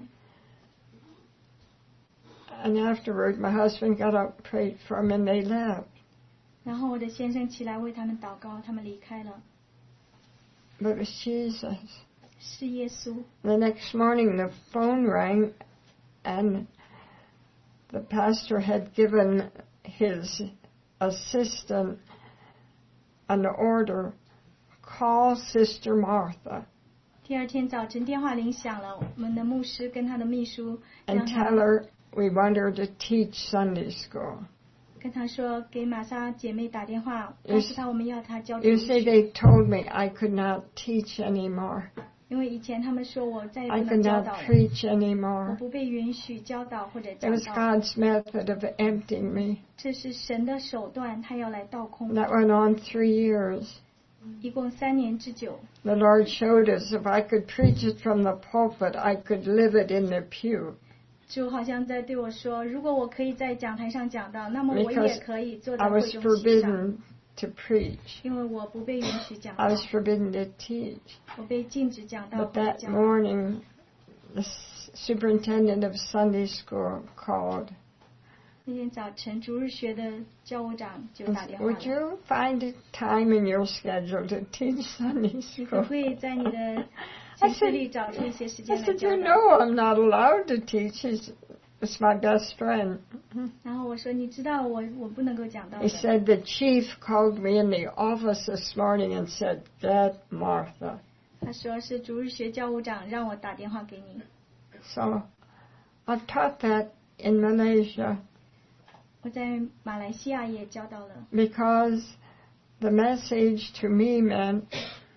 And afterward, my husband got up, prayed for him, and they left. 然后我的先生起来为他们祷告，他们离开了。 But it was Jesus. 是耶稣。 The next morning, the phone rang, and the pastor had given his assistant an order, call Sister Martha 第二天早晨电话铃响了，我们的牧师跟他的秘书 and 让他 tell her we want her to teach Sunday school. 跟他说给玛莎姐妹打电话， You 告诉她我们要她教主 You 日 see, 学。 they told me I could not teach anymore. 因为以前他们说我再也不 I 能 could 教 not 导了， preach 我 anymore. 不被允许教导或者 It 讲 was 道。 God's method of emptying me. 这是神的手段，他要来倒空 That 我。 went on three years. 一共三年之久。 The Lord showed us if I could preach it from the pulpit, I could live it in the pew. 主好像在对我说，如果我可以在讲台上讲到，那么我 Because 也可以坐在 I 会 was 中席上， forbidden to preach. 因为我不被允许讲 I 道， was forbidden to teach. 我被禁止讲道 But 或者 that 讲道。 morning, the s- superintendent of Sunday school called. 那天早晨，主日学的教务长就 and 打 said, 电话 Would 来， you find a time in your schedule to teach Sunday 你可 school? 不可以在你的 I 行事 said, 里找出一些时 I 间来 said, 教 You 导？ know I'm not allowed to teach. He's, it's my best friend. 然后我说，你知道我我不能够讲道 He 的。 said, The chief called me in the office this morning and said, Get Martha. 他说是主日学教务长让我打电话给你。 So I've taught that in Malaysia 我在马来西亚也教到了， because the message to me meant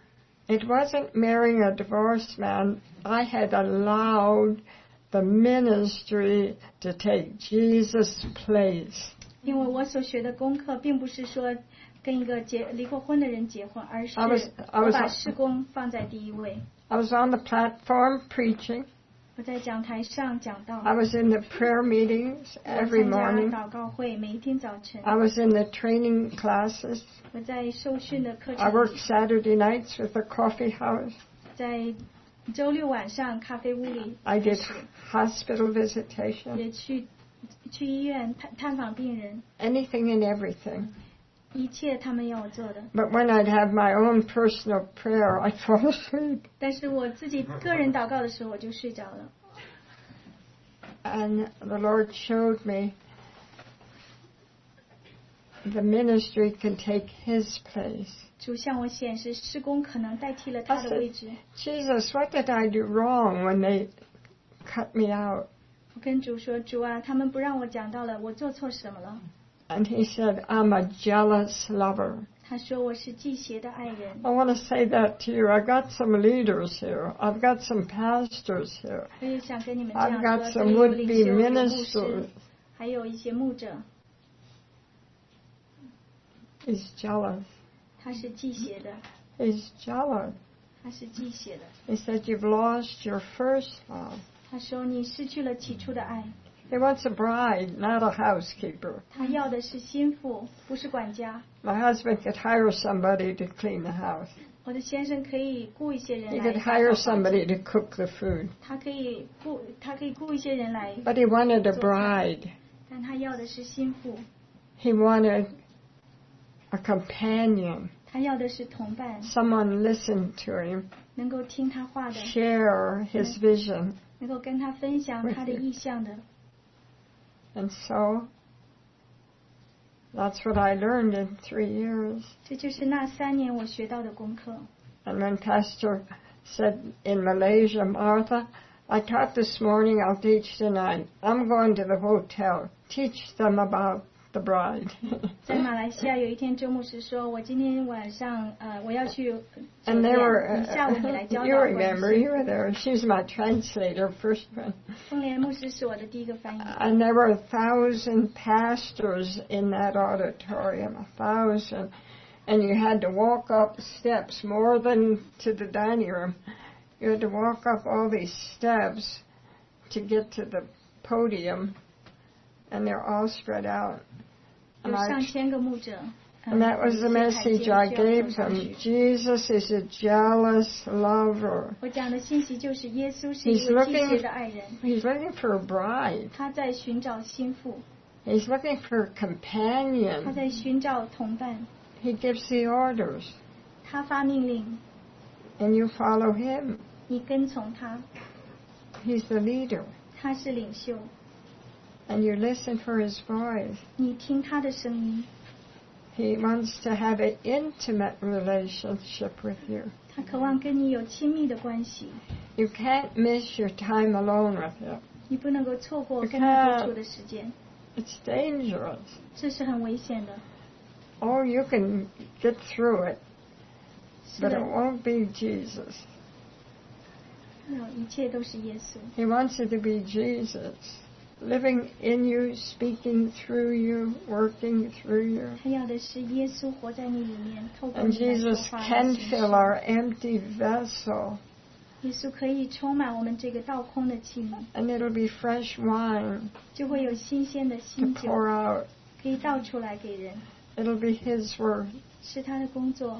it wasn't marrying a divorced man. I had allowed the ministry to take Jesus' place. 因为我所学的功课并不是说跟一个结离过婚的人结婚，而是 I was- I 我 was- 把事工放在第一位。 I was on the platform preaching. 我在讲台上讲道， I was in the prayer meetings 我 every 参加 morning. 祷告会，每一天早晨， I was in the training classes. 我在受训的课 I 程 worked 里， Saturday nights with the coffee house. 在周六晚上咖啡屋里 I 开 did 始， hospital visitation. 也去去医院探探访病人， Anything and everything. 一切他们要我做的。 But when I'd have my own personal prayer, I'd fall asleep. 但是我自己个人祷告的时候，我就睡着了。 And the Lord showed me the ministry can take His place. 主向我显示，施工可能代替了他 I 的 said, 位置。 Jesus, what did I do wrong when they cut me out? 我跟主说：“主啊，他们不让我讲到了，我做错什么了 And He said, I'm a jealous lover.？” 他说：“我是忌邪的爱人。 I want to say that to you. I got some leaders here. I've got some pastors here. ” 我也想跟你们这 I've 样 got 说，这 some 里有领 would-be 袖、有牧 ministers. 师，还有一些牧者， He's jealous. 他是忌邪的， He's jealous. 他是忌邪的。 He said, you've lost your first love. 他说：“你失去了起初的爱。 He wants a bride, not a housekeeper. ” 他要的是心腹，不是管家。 My husband could hire somebody to clean the house. 我的先生可以雇一些人 He 来 could 打 hire 扫房子 somebody to cook the food. 他可以雇，他可以雇一些人来， But he wanted a bride. 但他要的是心腹， He wanted a companion. 他要的是同伴， Someone listen to him, 能够听他话的， share his vision. 能够跟他分享他的意向的。 And so, that's what I learned in three years. 这就是那三年我学到的功课。 And when Pastor said in Malaysia, Martha, I taught this morning, I'll teach tonight. I'm going to the hotel. Teach them about the bride. 在马来西亚有一天周牧师说，我今天晚上呃我要去酒 And 店， they were, 你下午你来教 you 导 remember, 关 you were there. She's my translator, first one. 丰莲牧师是我的第一个翻译。 And there were a thousand pastors in that auditorium, a thousand. And you had to walk up steps more than to the dining room. You had to walk up all these steps to get to the podium. And they're all spread out. 有 And, 上 I, 千个牧者。 and that was the 嗯 message I 有一些台阶需要 gave 走上 them. 去 Jesus is a jealous lover. 我讲的信息就是耶稣是一 He's 位忌 looking- 邪的爱人， He's looking for a bride. 他在寻找心腹， He's looking for a 他 companion. 在寻找同伴， He gives the orders. 他发命令， And you follow him. 你跟从他， He's the leader. 他是领袖， And you listen for his voice. 你听他的声音， He wants to have an intimate relationship with you. 他渴望跟你有亲密的关系， You can't miss your time alone with him. 你不能够错过 You 跟他 can't. 独处的时间， It's dangerous. 这是很危险的。 Oh, you can get through it, 是 but it 的， won't be Jesus. 一切都是耶稣。 He wants it to be Jesus, living in you, speaking through you, working through you. 他要的是耶稣活在你里面，透过 And 你来说 Jesus 话来 can 行 fill 事。 our empty vessel, 耶稣可以充满我们这个倒空的器皿， and it'll be fresh wine 就会有新鲜的 to 新酒 pour out. 可以倒出来给人， It'll be His word. 是他的工作。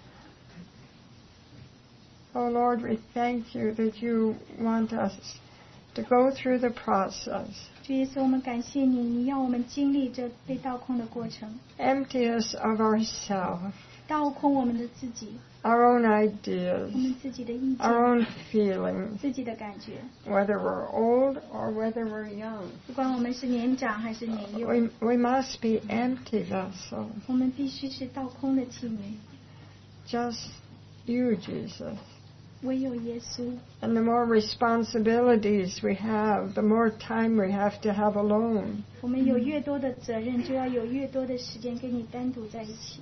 Oh Lord, we thank you that you want us to go through the process. 主耶稣，我们感谢你，你要我们经历这被倒空的过程， Empty us of ourselves, 倒空我们的自己， our own 我 ideas, 们自己的意 our 见， own feelings, 自己的感觉。 whether we're old or whether we're young. 不管我们是年长还是年幼， We, we must be empty vessels. 我们必须是倒空的器皿， Just you, Jesus. 唯有耶稣。 And the more responsibilities we have, the more time we have to have alone. 我们有越多的责任，就要有越多的时间跟你单独在一起。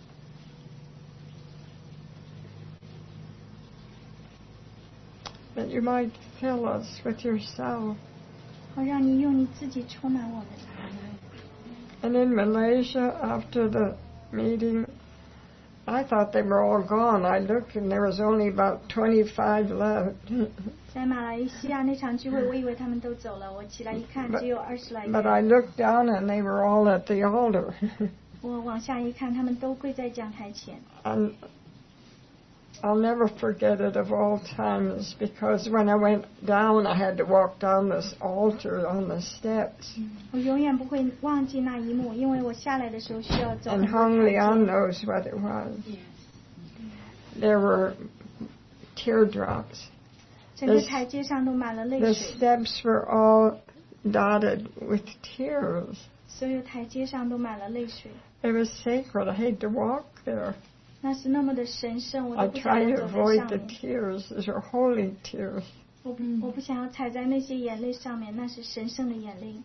That you might fill us with yourself. 好让你用你自己充满我们。 And in Malaysia, after the meeting, I thought they were all gone. I looked and there was only about twenty-five left. 在马来西亚那场聚会，我以为他们都走了，我起来一看，只有二十来 But 个 I 人。 looked down and they were all at the altar. 我往下一看，他们都跪在讲台前。 And I'll never forget it of all times, because when I went down, I had to walk down this altar on the steps. 我永远不会忘记那一幕，因为我下来的时候需要走 And 很多 Hong 台 Leon 阶。 knows what it was. There were teardrops. 整个台阶上都满了泪 The 水， steps were all dotted with tears. 所有台阶上都满了泪水。 It was sacred. I hate to walk there. 那是那么的神圣，我 I 都不想 try 要 to 走在 avoid 上 the 面。 tears. Those are holy tears. 我不，我不想要踩在那些眼泪上面，那是神圣的眼泪。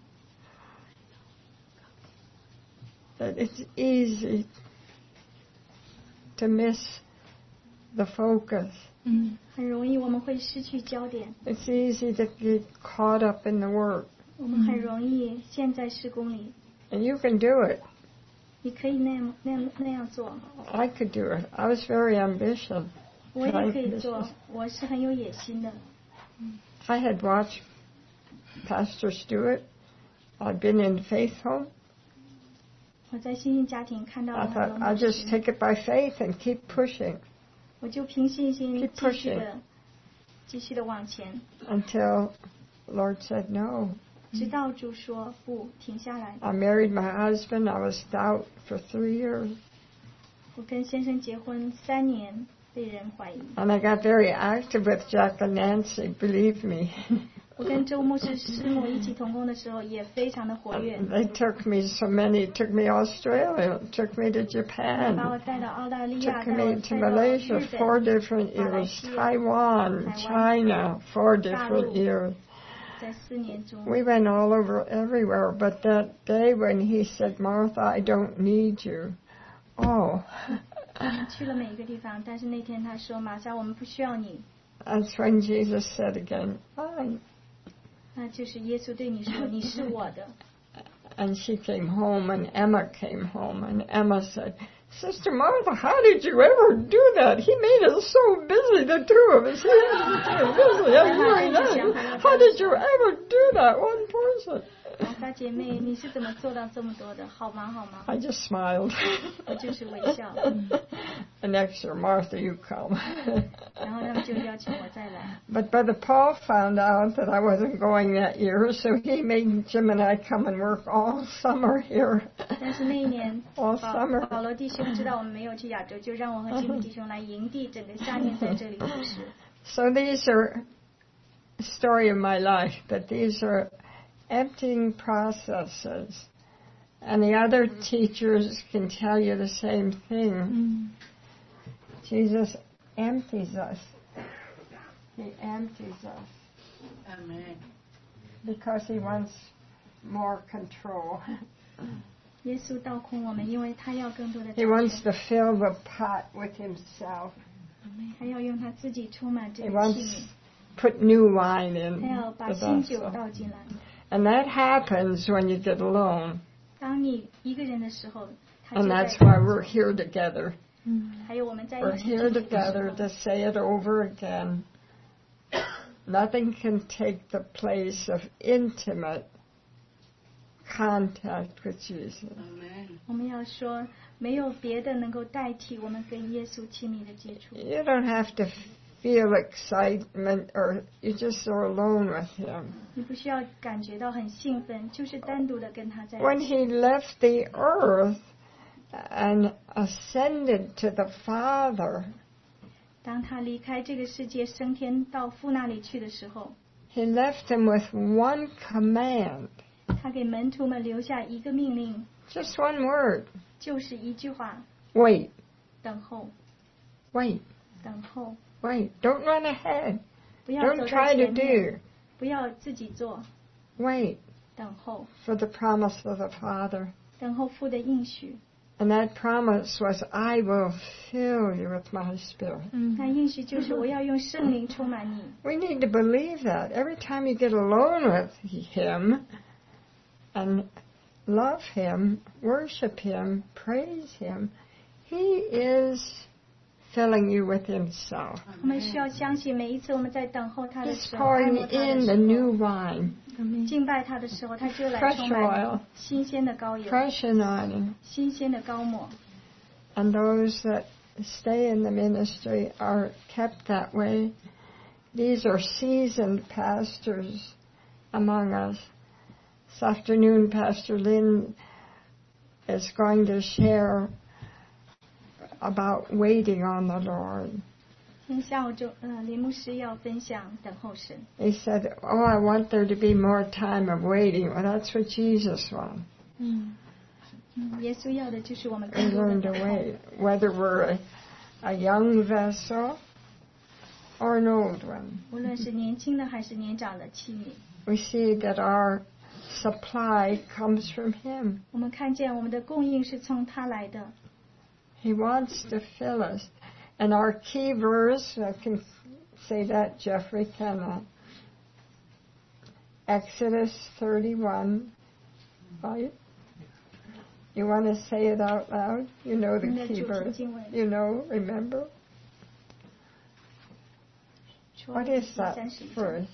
That it's easy to miss the focus. 嗯，很容易我们会失去焦点， It's easy to get caught up in the work. 我们很容易陷在施工里。 And you can do it. 你可以那样那样那样做， I could do it. I was very ambitious. 我也可以做，我是很有野心的。 I had watched Pastor Stewart. I'd been in Faith Home. 我在新兴家庭看到 I 了很 thought 多 I'll 牧 just 师， take it by faith and keep pushing 我就凭信心 Keep 继续 pushing. 的继续的往前， until Lord said no. 直到主说不，停下来。 I married my husband. I was stout for three years. 我跟先生结婚三年，被人怀疑。 And I got very active with Jack and Nancy, believe me. 我跟周牧师师母一起同工的时候，也非常的活跃。 They took me so many, took me Australia, took me to 把我 Japan, 带到澳大利亚， took 带我 me to 带到 Malaysia 日 four 本， different years, Taiwan, Taiwan, China, four different years. 在四年中， We went all over everywhere, but that day when he said, Martha, I don't need you. Oh, 我们去了每一个地方，但是那天他说：“玛莎，我们不需要你。 that's when Jesus said again, fine. ” 那就是耶稣对你说：“你是我的。” And she came home, and Emma came home, and Emma said, Sister Martha, how did you ever do that? He made us so busy, the two of us. He had us so busy. And you and I. How did you ever do that, one person? 玛莎姐妹，你是怎么做到这么多的？好忙好忙。 I just smiled. 我就是微笑。 The next year, Martha, you come. 然后他们就邀请我再来。 But Brother Paul found out that I wasn't going that year, so he made Jim and I come and work all summer here. 但是那一年， All 保 summer. 保罗弟兄知道我们没有去亚洲，就让我和吉姆弟兄来营地，整个夏天在这里服侍。 So these are the story of my life, but these are emptying processes. And the other teachers can tell you the same thing. Jesus empties us. He empties us. Amen. Because he wants more control. 耶稣倒空我们，因为他要更多的 He 掌 wants 权， to fill the pot with himself. 他要用他自己充满这 He 个器 wants 皿， put new wine in 他要把 the 新酒 vessel. 倒进来。 And that happens when you get alone. 当你一个人的时候，他 And 就在 that's why we're here together. 还有我们在 We're 一起 here 聚会的时 together 候 to say it over again. Nothing can take the place of intimate contact with Jesus. 我们要说，没有别的能够代替我们跟耶稣亲密的接触。 You don't have to feel excitement or you just are alone with him. 你不需要感觉到很兴奋，就是单独的跟他在 When 一起。 he left the earth and ascended to the Father, 当他离开这个世界，升天到父那里去的时候， he left them with one command, 他给门徒们留下一个命令， just one word. 就是一句话： Wait, 等候， wait, 等候， wait. Don't run ahead. 不要 Don't 走 try 在 to 前面， do. 不要自己做， Wait 等候， for the promise of the Father. 等候父的应许。 And that promise was, I will fill you with my Spirit. 那应许就是我要用圣灵充满你。 We need to believe that. Every time you get alone with him and love him, worship him, praise him, he is filling you with himself. 我们需要相信，每一次我们在等候他的 He's 时候，爱 pouring 慕他的 in the 时 new 候， wine, 敬拜他的时候，他就来 Fresh 充满 oil 你新鲜的膏油、 fresh anointing. 新鲜的膏抹。 And those that stay in the ministry are kept that way. These are seasoned pastors among us. This afternoon, Pastor Lynn is going to share about waiting on the Lord. 今天下午就呃，林牧师要分享等候神。 He said, oh, I want there to be more time of waiting. Well, that's what Jesus wants. 嗯，嗯耶稣要的就是我们 We 更多的 learn to 等候。 wait, whether we're a, a young vessel or an old one. 无论是年轻的还是年长的器皿， We see that our supply comes from Him. 我们看见我们的供应是从他来的。 He wants to fill us. And our key verse, I can say that, Jeffrey cannot. Exodus thirty-one, right? You want to say it out loud? You know the key verse. You know, remember? What is that verse?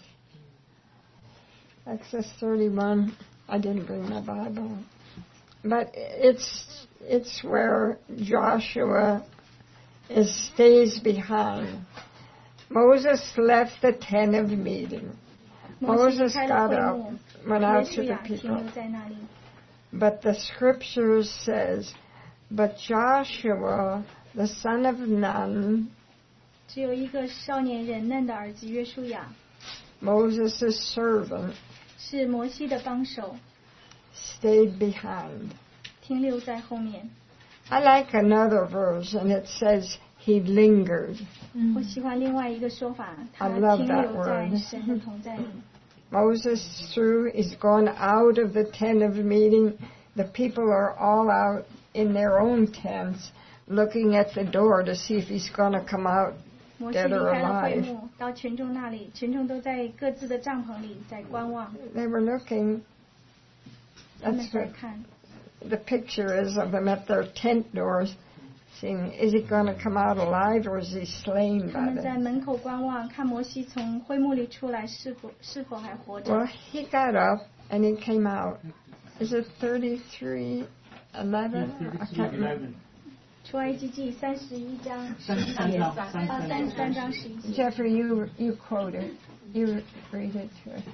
Exodus thirty-one. I didn't bring my Bible. But it's it's where Joshua is stays behind. Moses left the tent of meeting. 摩西离 Moses 开了 got 会 up, 幕， went 约 out 书 to the 亚停 people. 留在那里。 But the scripture says, but Joshua, the son of Nun, 只有一个少年人嫩的儿子约书亚， Moses' servant, 是摩西的帮手， stayed behind. 停留在后面。 I like another verse, and it says he lingered. 我喜欢另外一个说法，他 I love 停 that 留在 word. 神的同在里。 Moses through, he's gone out of the tent of meeting. The people are all out in their own tents, looking at the door to see if he's going to come out 摩西 dead 离 or 开了会 alive. 幕，到群众那里，群众都在各自的帐篷里在观望， They were looking. 他们 That's 在 what 看。 the picture is of them at their tent doors, seeing is he going to come out alive or is he slain 他 by 们在 them? 门口观望，看摩西从会幕里出来是否是否还活着。 Well, he got up and he came out. Is it thirty-three eleven? I can't remember. 出埃及记三十一章十三十三章，三十啊， 三三十三章十一节。 Jeffrey, you you quote it. You read it to us.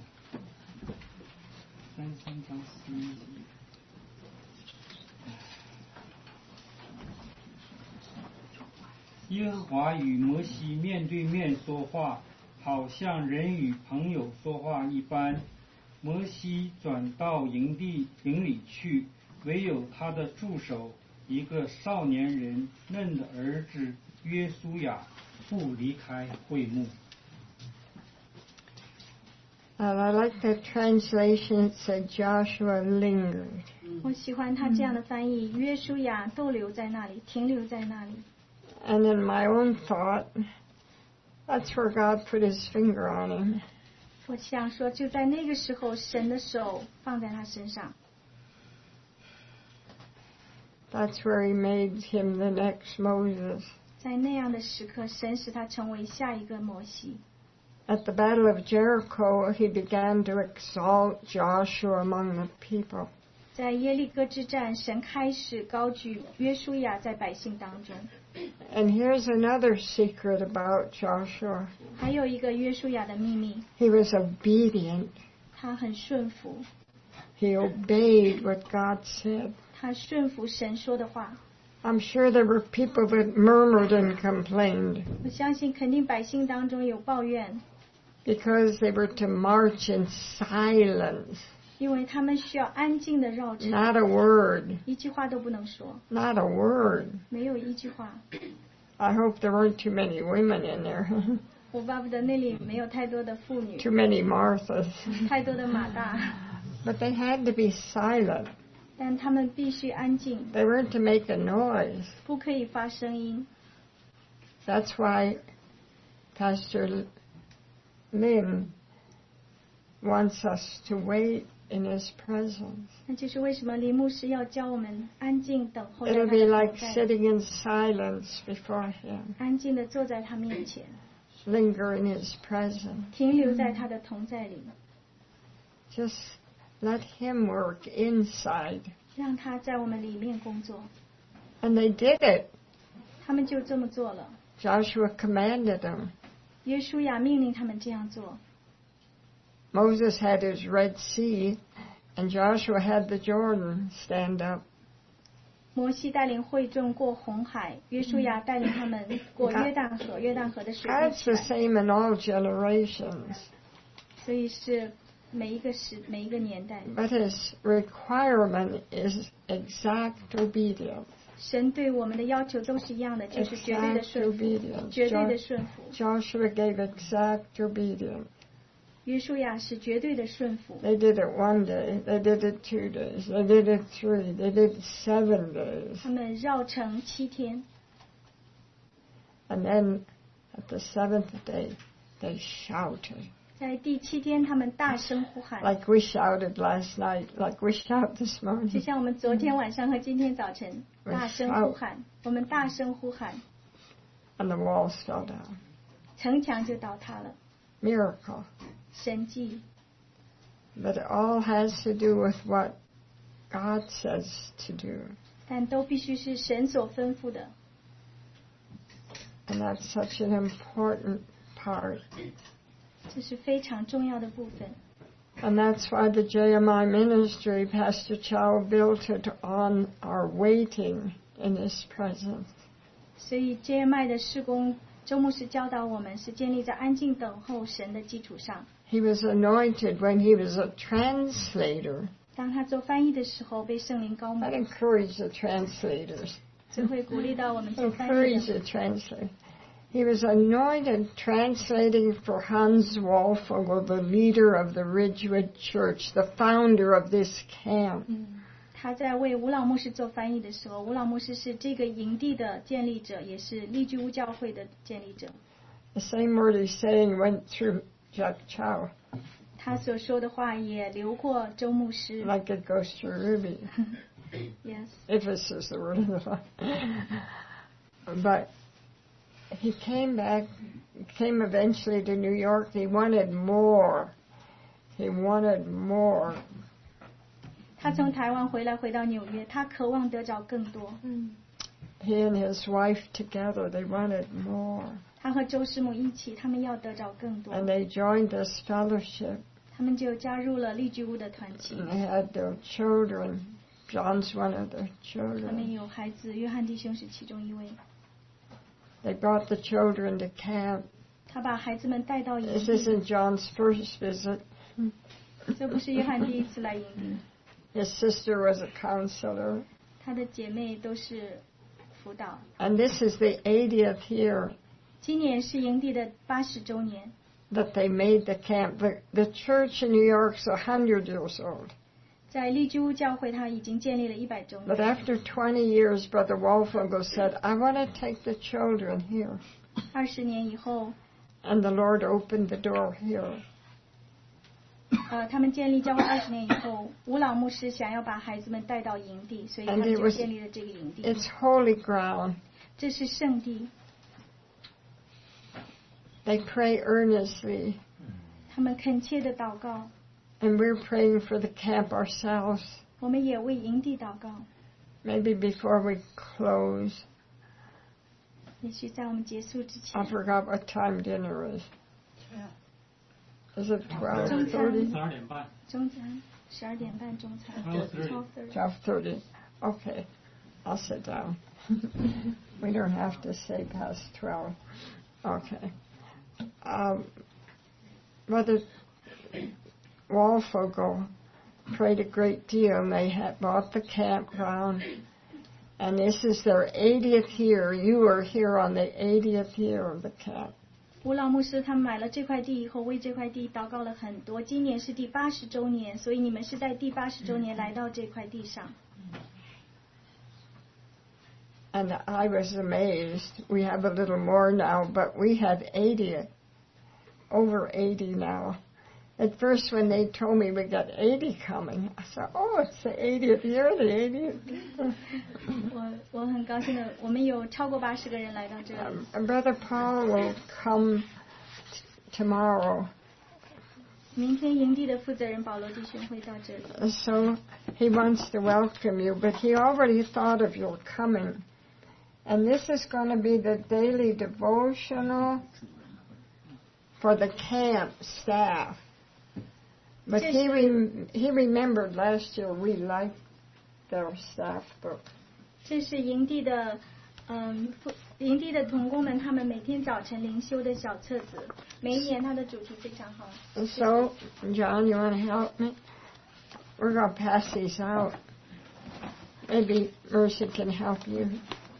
三十三章十一节。耶和华与摩西面对面说话，好像人与朋友说话一般。摩西转到营地营里去，唯有他的助手一个少年人嫩的儿子约书亚不离开会幕。 And I like the translation. It said Joshua lingered. 我喜欢他这样的翻译，约书亚逗留在那里，停留在那里。 And in my own thought, That's where God put his finger on him. 我想说，就在那个时候，神的手放在他身上。 That's where he made him the next Moses. 在那样的时刻，神使他成为下一个摩西。 At the Battle of Jericho, he began to exalt Joshua among the people. 在耶利哥之战，神开始高举约书亚在百姓当中。 And here's another secret about Joshua. 还有一个约书亚的秘密， He was obedient. 他很顺服， He obeyed what God said. 他顺服神说的话。 I'm sure there were people that murmured and complained 我相信肯定百姓当中有抱怨， because they were to march in silence. 因为他们需要安静的绕城， Not a word. 一句话都不能说， Not a word. 没有一句话。 I hope there weren't too many women in there. 我巴不得那里没有太多的妇女， Too many Marthas. 太多的马大， But they had to be silent. 但他们必须安静， They weren't to make a noise. 不可以发声音。 That's why Pastor Lynn wants us to wait in his presence. 那就是为什么林牧师要教我们安静等候在他 It'll 的 be 同 like 在， sitting in silence before him, 安静的坐在他面前， linger in his presence. 停留在他的同在里， Just let him work inside. 让他在我们里面工作。 And they did it. 他们就这么做了。 Joshua commanded them. 约书亚命令他们这样做。 Moses had his Red Sea, and Joshua had the Jordan stand up. 摩西带领会众过红海，约书亚带领他们过约旦河，约旦河的水一 That's 起 the 来。 same in all generations. 所以是每一个时每一个年代， But his requirement is exact obedience. 神对我们的要求都是一样的，就是绝对的 Exact 顺服， obedience. 绝对的 Jo- 顺服。 Joshua gave exact obedience. 约书亚是绝对的顺服。 They did it one day, they did it two days, they did it three, they did it seven days. 他们绕城七天， And then at the seventh day, they shouted. 在第七天他们大声呼喊， Like we shouted last night, like we shout this 就 morning. 像我们昨天晚上和今天早晨大声呼喊，我们大声呼喊， And the walls fell down. 城墙就倒塌了， Miracle. 神迹。 But it all has to do with what God says to do. 但都必须是神所吩咐的， And that's such an important part. 这是非常重要的部分。 And that's why the J M I ministry, Pastor Chow, built it on our waiting in His presence. 所以 J M I 的事工，周牧师教导我们是建立在安静等候神的基础上。 He was anointed when he was a translator. 当他做翻译的时候，被圣灵高 I'd 抹， encourage the translators. 就会鼓励到我们做翻译 Encourage 的。 the translator. He was anointed translating for Hans Walfogel, the leader of the Ridgewood Church, the founder of this camp. 嗯，他在为吴老牧师做翻译的时候，吴老牧师是这个营地的建立者，也是立居屋教会的建立者。 The same word he's saying went through Jack Chow, 他所说的话也流过周牧师。 like it goes through Ruby. Yes， If this is the word of the Lord. But he came back, came eventually to New York. He wanted more. He wanted more. 他从台湾回来，回到纽约，他渴望得着更多。嗯， He and his wife together, they wanted more. 他和周师母一起，他们要得着更多， And they joined this fellowship. 他们就加入了立居屋的团契。 And they had their children. John's one of their 他们 children. 有孩子，约翰弟兄是其中一位。 They brought the children to camp. 他把孩子们带到营 This 地， isn't John's first visit. 这不是约翰第一次来营地， His sister was a counselor. 他的姐妹都是辅导。 And this is the eightieth year 今年是营地的八十周年， that they made the camp. The, the church in New York's a hundred years old. 在立居屋教会，他已经建立了一百周 But 年。 after twenty years, Brother Wolfogel said, I want to take the children here. 二十年以后， And the Lord opened the door here. 呃，他们建立教会二十年以后，吴老牧师想要把孩子们带到营地，所以他们就建立了这个营地。 It's holy ground. 这是圣地。 They pray earnestly. 他们恳切的祷告。 And we're praying for the camp ourselves. 我们也为营地祷告。 Maybe before we close. 也许在我们结束之前。 I forgot what time dinner is. Is it twelve thirty? 十二点半。 中餐，十二点半中餐。 twelve thirty. Okay, I'll sit down. We don't have to say past twelve. Okay. Um, Mother Walfogel prayed a great deal, and they had bought the campground. And this is their eightieth year. You are here on the eightieth year of the camp. 吴老牧师他们买了这块地以后，为这块地祷告了很多。今年是第八十周年，所以你们是在第八十周年来到这块地上。 And I was amazed. We have a little more now, but we have eighty, over eighty now. At first, when they told me we got eighty coming, I said, "Oh, it's the eightieth year, the eightieth." 我我很高兴的，我们有超过八十个人来到这里。 Um, Brother Paul will come t- tomorrow. 明天营地的负责人保罗弟兄会到这里。 So he wants to welcome you, but he already thought of your coming. And this is going to be the daily devotional for the camp staff. But he rem- he remembered last year we liked their staff book. 这是营地的，嗯，营地的同工们，他们每天早晨灵修的小册子，每一年它的主题非常好。 So, John, you want to help me? We're going to pass these out. Maybe Mercy can help you.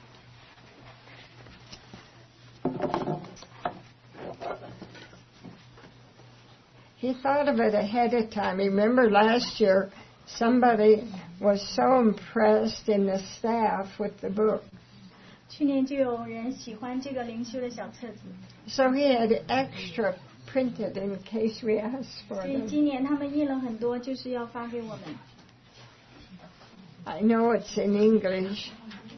He thought of it ahead of time. Remember last year, somebody was so impressed in the staff with the book. 去年就有人喜欢这个灵修的小册子。 So he had extra printed in case we asked for 所以 them. 今年他们印了很多，就是要发给我们。 I know it's in English.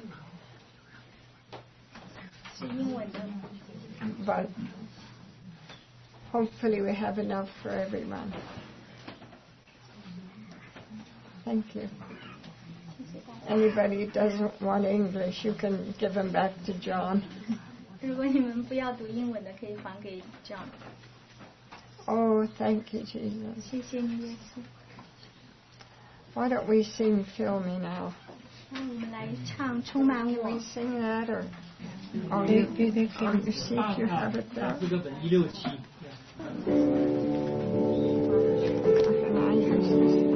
是英文的。 But hopefully we have enough for everyone. Thank you. Anybody who doesn't want English, you can give them back to John. 如果你们不要读英文的，可以还给 John。 Oh, thank you, Jesus. 谢谢你，耶稣。 Why don't we sing Fill Me Now? 那我们来唱充满 Can 我 we。sing that or, or, you, or you see if you have it there? 这个本一六七。 Can I use this?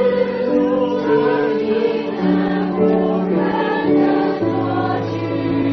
Thank you.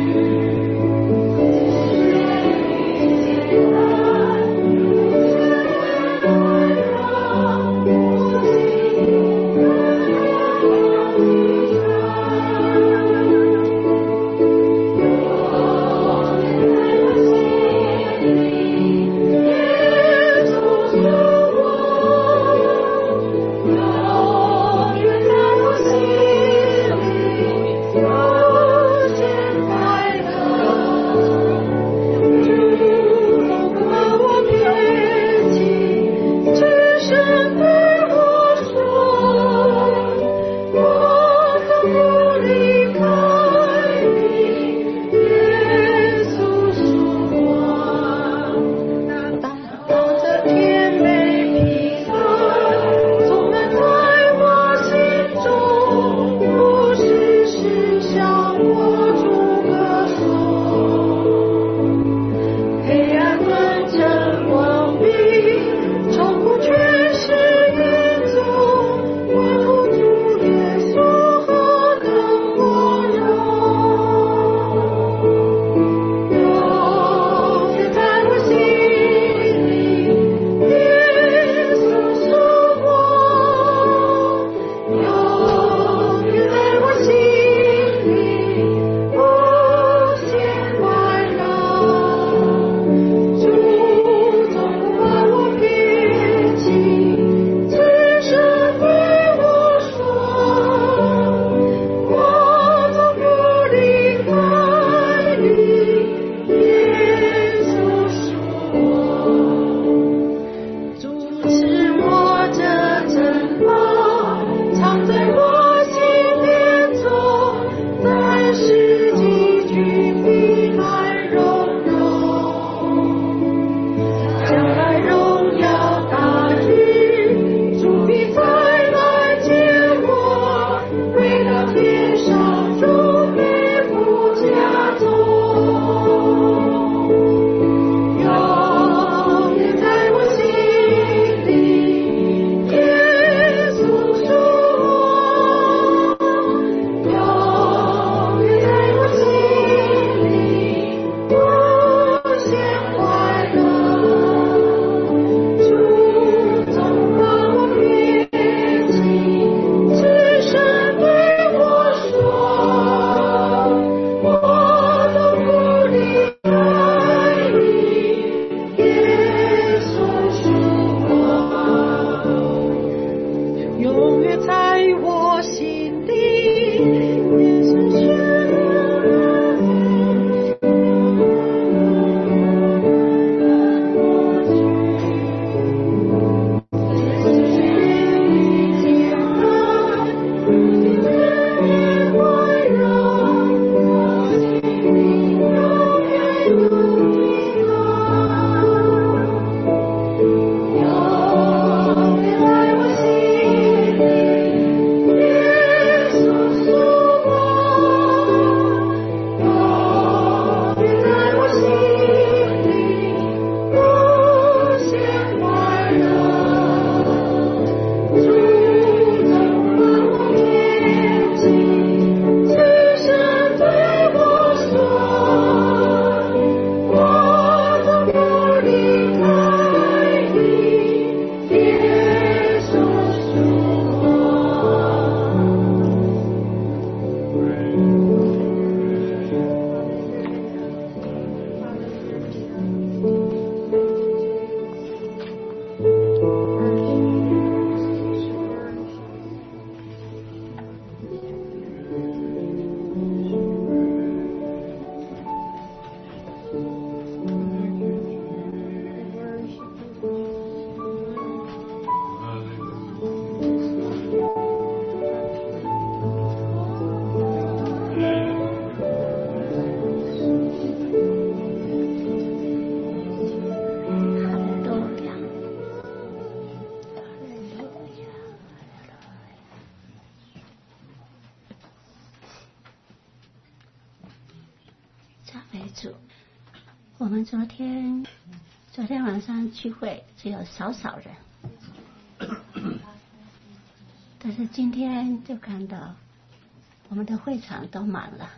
主。我们昨天昨天晚上聚会只有少少人，但是今天就看到我们的会场都满了。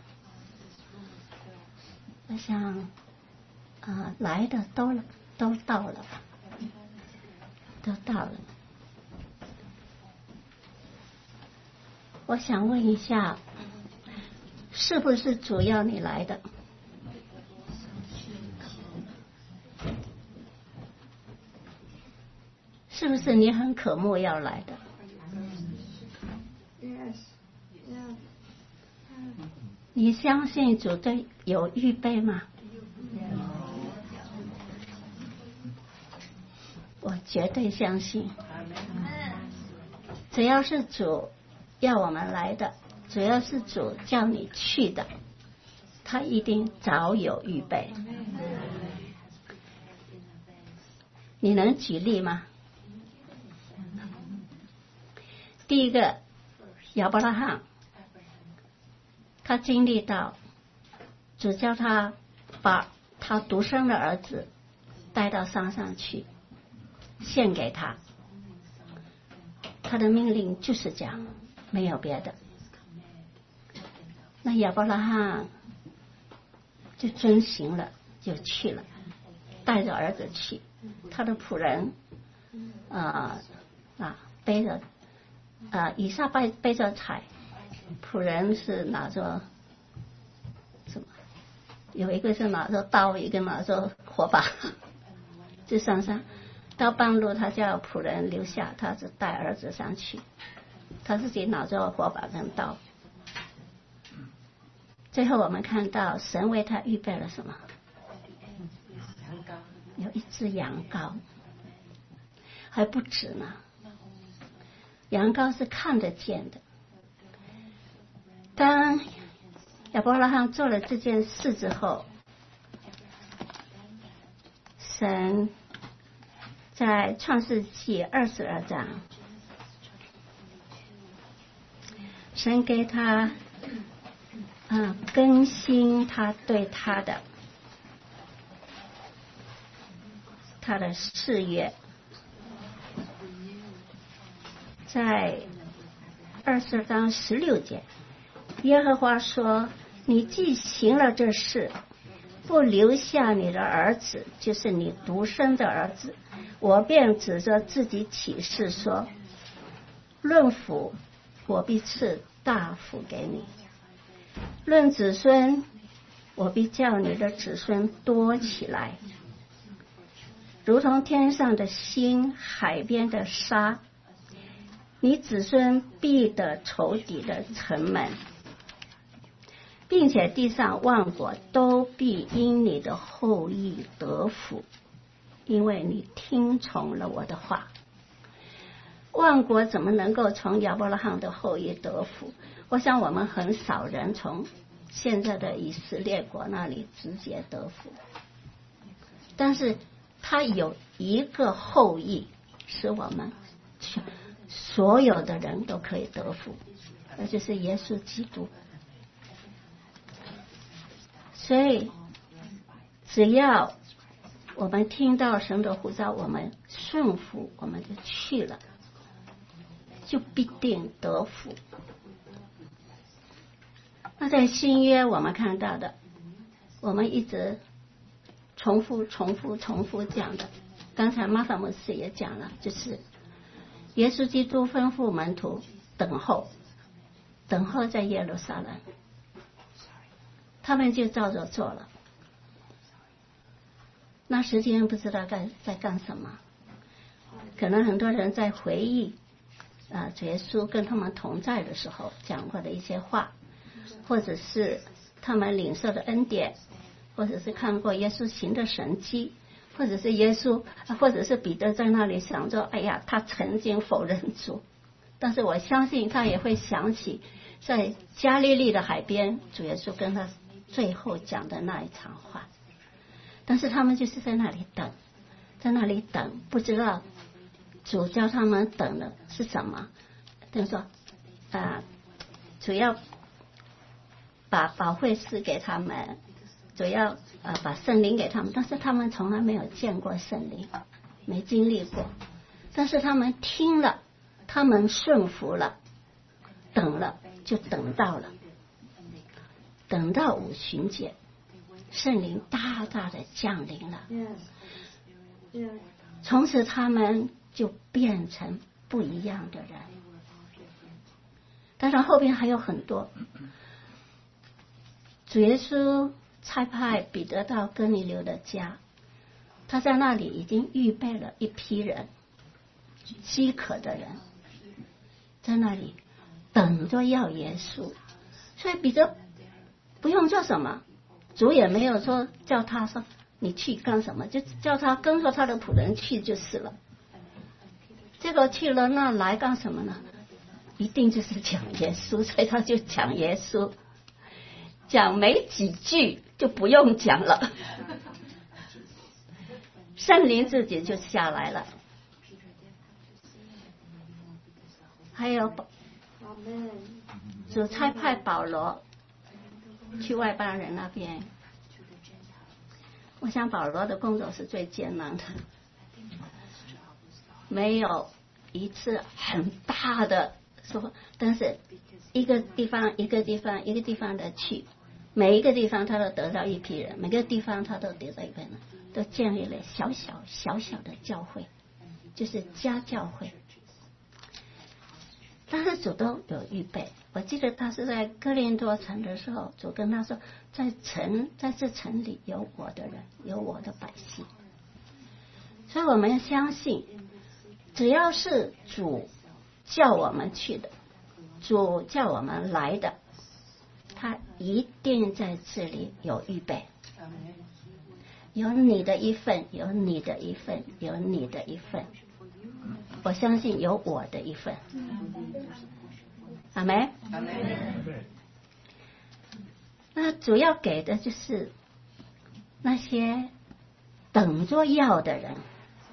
我想啊、呃，来的都都到了，都到了。我想问一下，是不是主要你来的？是不是你很渴慕要来的？ Yes. Yeah. 你相信主对有预备吗？我绝对相信。只要是主要我们来的，只要是主叫你去的，他一定早有预备。你能举例吗？第一个，亚伯拉罕，他经历到主叫他把他独生的儿子带到山上去献给他，他的命令就是这样，没有别的。那亚伯拉罕就遵行了，就去了，带着儿子去。他的仆人啊、呃、啊背着啊、呃、以撒背背着柴，仆人是拿着什么？有一个是拿着刀，一个拿着火把，就上山。到半路，他叫仆人留下，他是带儿子上去，他自己拿着火把跟刀。最后我们看到神为他预备了什么？有一只羊羔，还不止呢。羊羔是看得见的。当亚伯拉罕做了这件事之后，神在创世纪二十二章，神给他啊更新他对他的他的事业，在二十二章十六节，耶和华说：“你既行了这事，不留下你的儿子，就是你独生的儿子，我便指着自己起誓说：论福，我必赐大福给你；论子孙，我必叫你的子孙多起来，如同天上的星，海边的沙。你子孙必得仇敌的城门，并且地上万国都必因你的后裔得福，因为你听从了我的话。”万国怎么能够从亚伯拉罕的后裔得福？我想我们很少人从现在的以色列国那里直接得福，但是他有一个后裔使我们所有的人都可以得福，那就是耶稣基督。所以只要我们听到神的呼召，我们顺服，我们就去了，就必定得福。那在新约我们看到的，我们一直重复重复重复讲的，刚才马法牧师也讲了，就是耶稣基督吩咐门徒等候，等候在耶路撒冷，他们就照着做了。那时间不知道该在干什么，可能很多人在回忆啊，主耶稣跟他们同在的时候讲过的一些话，或者是他们领受的恩典，或者是看过耶稣行的神迹，或者是耶稣，或者是彼得在那里想着，哎呀，他曾经否认主，但是我相信他也会想起在加利利的海边，主耶稣跟他最后讲的那一场话。但是他们就是在那里等，在那里等，不知道主叫他们等的是什么。等于说啊，主要把保惠师给他们， 主要呃把圣灵给他们，但是他们从来没有见过圣灵，没经历过，但是他们听了，他们顺服了，等了就等到了，等到五旬节，圣灵大大的降临了，从此他们就变成不一样的人。当然后边还有很多，主耶稣差派彼得到哥尼流的家，他在那里已经预备了一批人，饥渴的人，在那里等着要耶稣。所以彼得不用做什么，主也没有说叫他说你去干什么，就叫他跟着他的仆人去就是了。结果去了那来干什么呢？一定就是讲耶稣，所以他就讲耶稣，讲没几句就不用讲了，圣灵自己就下来了。还有主差派保罗去外邦人那边，我想保罗的工作是最艰难的，没有一次很大的说，但是一个地方一个地方一个地方的去，每一个地方他都得到一批人，每个地方他都得到一批人，都建立了小小小小的教会，就是家教会。但是主都有预备，我记得他是在哥林多城的时候，主跟他说，在城在这城里有我的人，有我的百姓。所以我们相信，只要是主叫我们去的，主叫我们来的，他一定在这里有预备，有你的一份，有你的一份，有你的一份，我相信有我的一份。阿们。那主要给的就是那些等着要的人，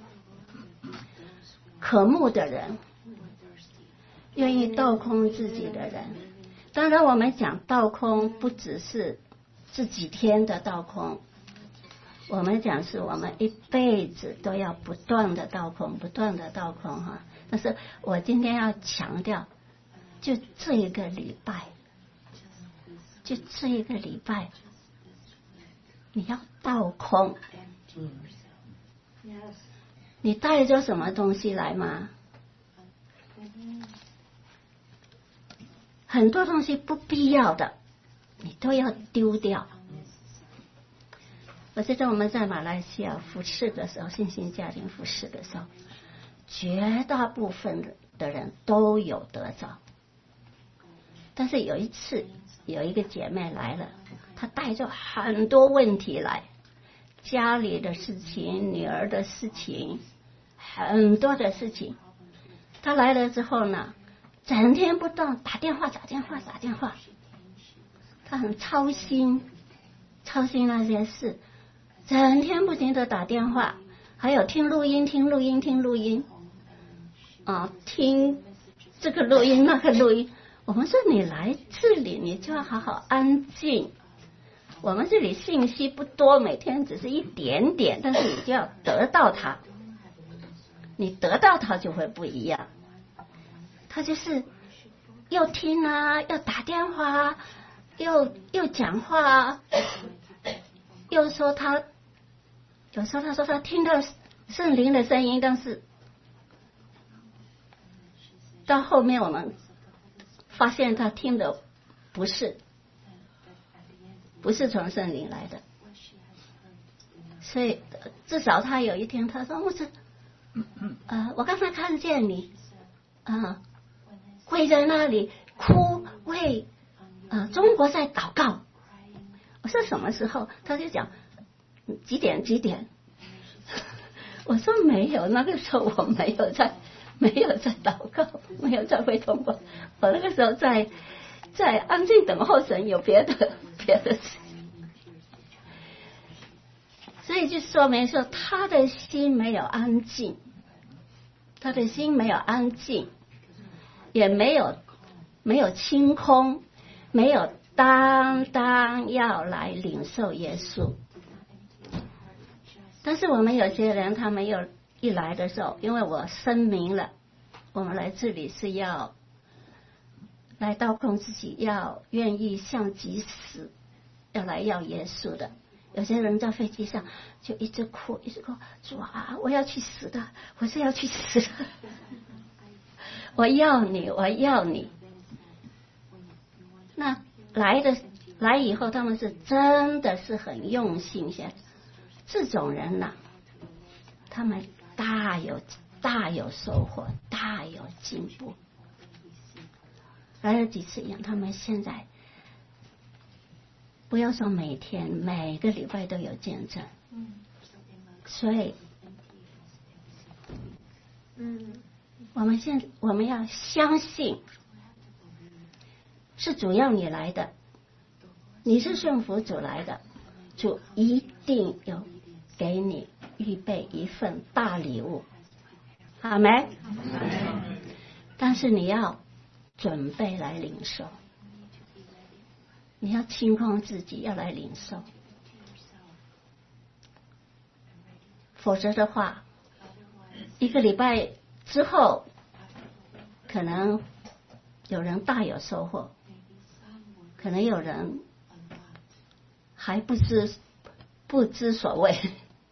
渴慕的人，愿意倒空自己的人。当然我们讲倒空不只是这几天的倒空，我们讲是我们一辈子都要不断的倒空，不断的倒空哈。但是我今天要强调，就这一个礼拜，就这一个礼拜，你要倒空。你带着什么东西来吗？很多东西不必要的，你都要丢掉。我记得我们在马来西亚服侍的时候，信心家庭服侍的时候，绝大部分的人都有得着。但是有一次，有一个姐妹来了，她带着很多问题来，家里的事情，女儿的事情，很多的事情。她来了之后呢，整天不断打电话打电话打电话，她很操心操心那些事，整天不停的打电话，还有听录音听录音听录音啊，听这个录音那个录音。我们说你来这里你就要好好安静，我们这里信息不多，每天只是一点点，但是你就要得到它，你得到它就会不一样。他就是又听啊，又打电话，又又讲话，又说他有时候他说他听到圣灵的声音，但是到后面我们发现他听的不是不是从圣灵来的，所以至少他有一天他说牧师，呃，我刚才看见你啊、呃、跪在那里哭，为呃中国在祷告。我说什么时候？他就讲几点几点。我说没有，那个时候我没有在没有在祷告，没有在为中国，我那个时候在在安静等候神，有别的别的事。所以就说明说他的心没有安静，他的心没有安静，也没有没有清空，没有当当要来领受耶稣。但是我们有些人他没有一来的时候，因为我声明了我们来这里是要来倒空自己，要愿意向己死，要来要耶稣的。有些人在飞机上就一直哭一直哭，主啊，我要去死的，我是要去死的，我要你，我要你。那来的来以后，他们是真的是很用心些。这种人呐、啊，他们大有大有收获，大有进步。来了几次以后，他们现在不要说每天，每个礼拜都有见证。所以，嗯，我们现我们要相信，是主要你来的，你是顺服主来的，主一定有给你预备一份大礼物，好没？但是你要准备来领受，你要清空自己，要来领受，否则的话，一个礼拜之后，可能有人大有收获，可能有人还不知不知所谓。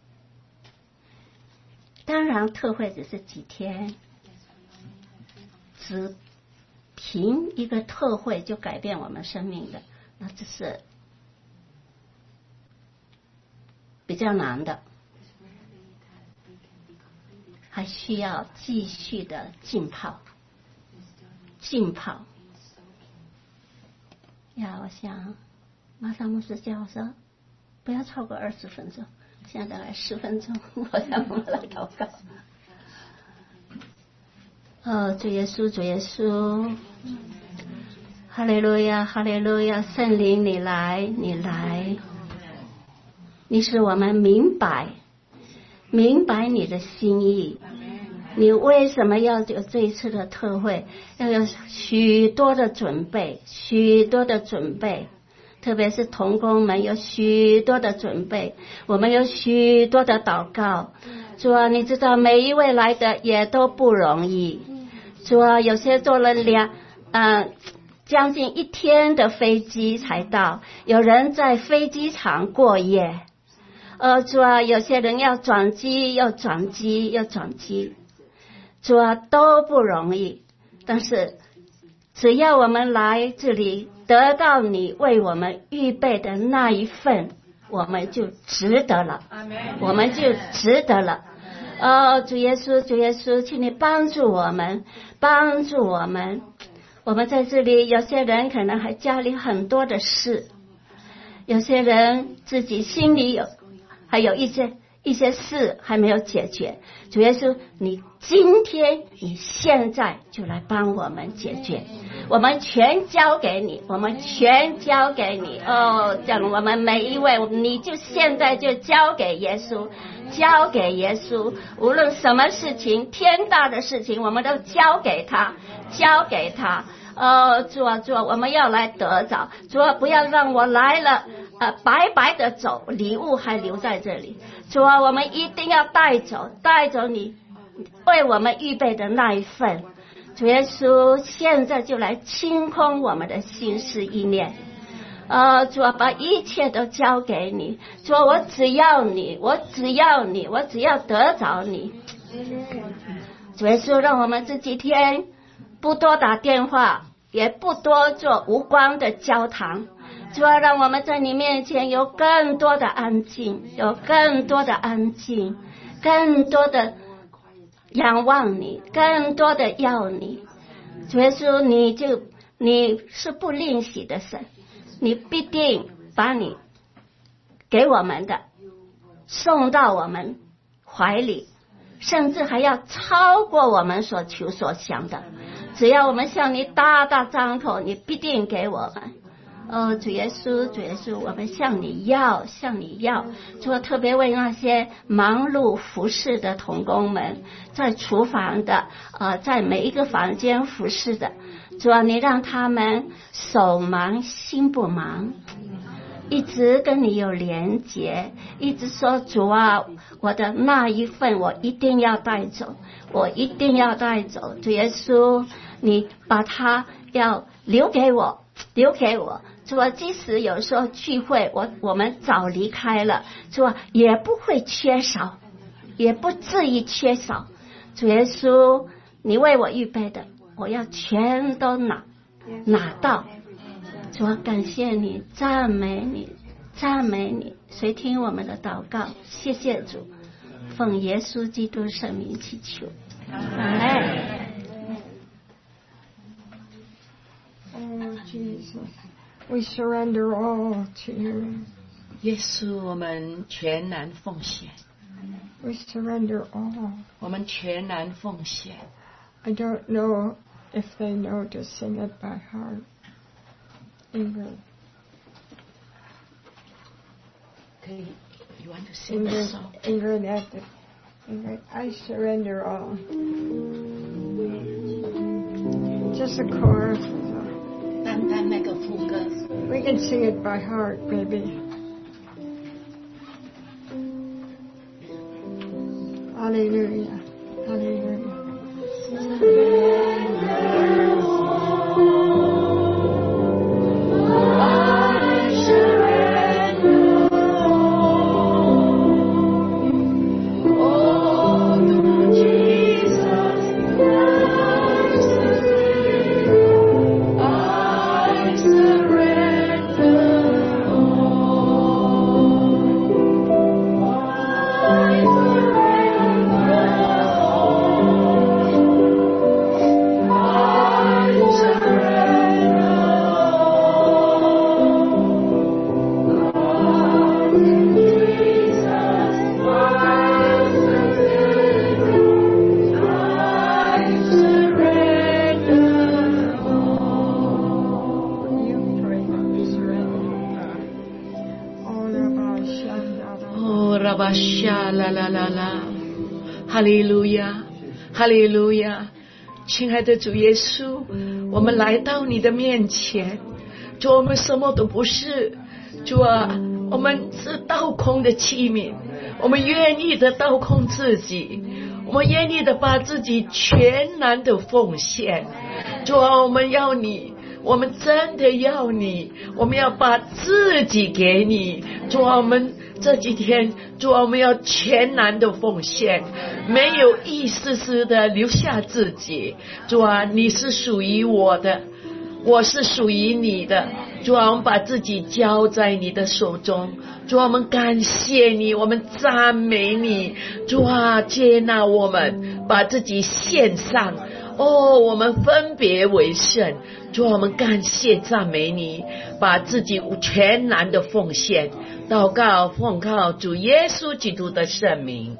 当然特会只是几天，只凭一个特会就改变我们生命的，那这是比较难的，还需要继续的浸泡浸泡。呀，我想马萨牧师叫我说不要超过二十分钟，现在大概十分钟，我想我们来祷告。哦，主耶稣，主耶稣，哈利路亚，哈利路亚！圣灵，你来，你来，你使我们明白，明白你的心意。你为什么要有这一次的特会？要有许多的准备，许多的准备。特别是同工们有许多的准备，我们有许多的祷告。主啊，你知道每一位来的也都不容易。主啊，有些坐了两嗯将近一天的飞机才到，有人在飞机场过夜。呃，主啊，有些人要转机，要转机，要转机。主啊，都不容易。但是只要我们来这里得到你为我们预备的那一份，我们就值得了，我们就值得了。哦，主耶稣，主耶稣，请你帮助我们，帮助我们。我们在这里，有些人可能还家里很多的事，有些人自己心里有还有一些一些事还没有解决。主耶稣，你今天你现在就来帮我们解决，我们全交给你，我们全交给你。哦，这样我们每一位，你就现在就交给耶稣，交给耶稣，无论什么事情，天大的事情，我们都交给他，交给他。哦，主啊，主啊，我们要来得着，主啊，不要让我来了呃，白白的走，礼物还留在这里。主啊，我们一定要带走，带走你为我们预备的那一份。主耶稣，现在就来清空我们的心思意念。呃，主啊，把一切都交给你。主啊，我只要你，我只要你，我只要得着你。主耶稣，让我们这几天不多打电话，也不多做无关的交谈。主啊，让我们在你面前有更多的安静，有更多的安静，更多的仰望你，更多的要你。主耶稣，你就你是不吝惜的神，你必定把你给我们的送到我们怀里，甚至还要超过我们所求所想的。只要我们向你大大张口，你必定给我们。哦，主耶稣，主耶稣，我们向你要，向你要。主啊，特别为那些忙碌服侍的同工们，在厨房的呃，在每一个房间服侍的， 主啊，你让他们手忙心不忙，一直跟你有连结，一直说主啊，我的那一份我一定要带走，我一定要带走。主耶稣，你把它要留给我，留给我。主啊，即使有时候聚会我我们早离开了，主啊，也不会缺少，也不至于缺少。主耶稣，你为我预备的，我要全都拿拿到。主啊，感谢你，赞美你，赞美你。谁听我们的祷告？谢谢主，奉耶稣基督圣名祈求，阿门。 Oh Jesus, we surrender all to you. 耶稣，我们全然奉献。 We surrender all. 我们全然奉献。 I don't know if they know to sing it by heart. Ingrid. 可以 You want to sing the Ingrid, song? Ingrid, at the, Ingrid, I surrender all. Just a chorus. 单单那个副歌。 We can sing it by heart, maybe. Hallelujah. Hallelujah. 啦啦啦啦，哈利路亚，哈利路亚！亲爱的主耶稣，我们来到你的面前，主，我们什么都不是，主啊，我们是倒空的器皿，我们愿意的倒空自己，我们愿意的把自己全然的奉献，主啊，我们要你。我们真的要你，我们要把自己给你。主啊，我们这几天，主啊，我们要全然的奉献，没有一丝丝的留下自己。主啊，你是属于我的，我是属于你的。主啊，我们把自己交在你的手中。主啊，我们感谢你，我们赞美你。主啊，接纳我们，把自己献上。哦，我们分别为圣。主啊，我们感谢赞美你，把自己全然的奉献。祷告奉靠主耶稣基督的圣名。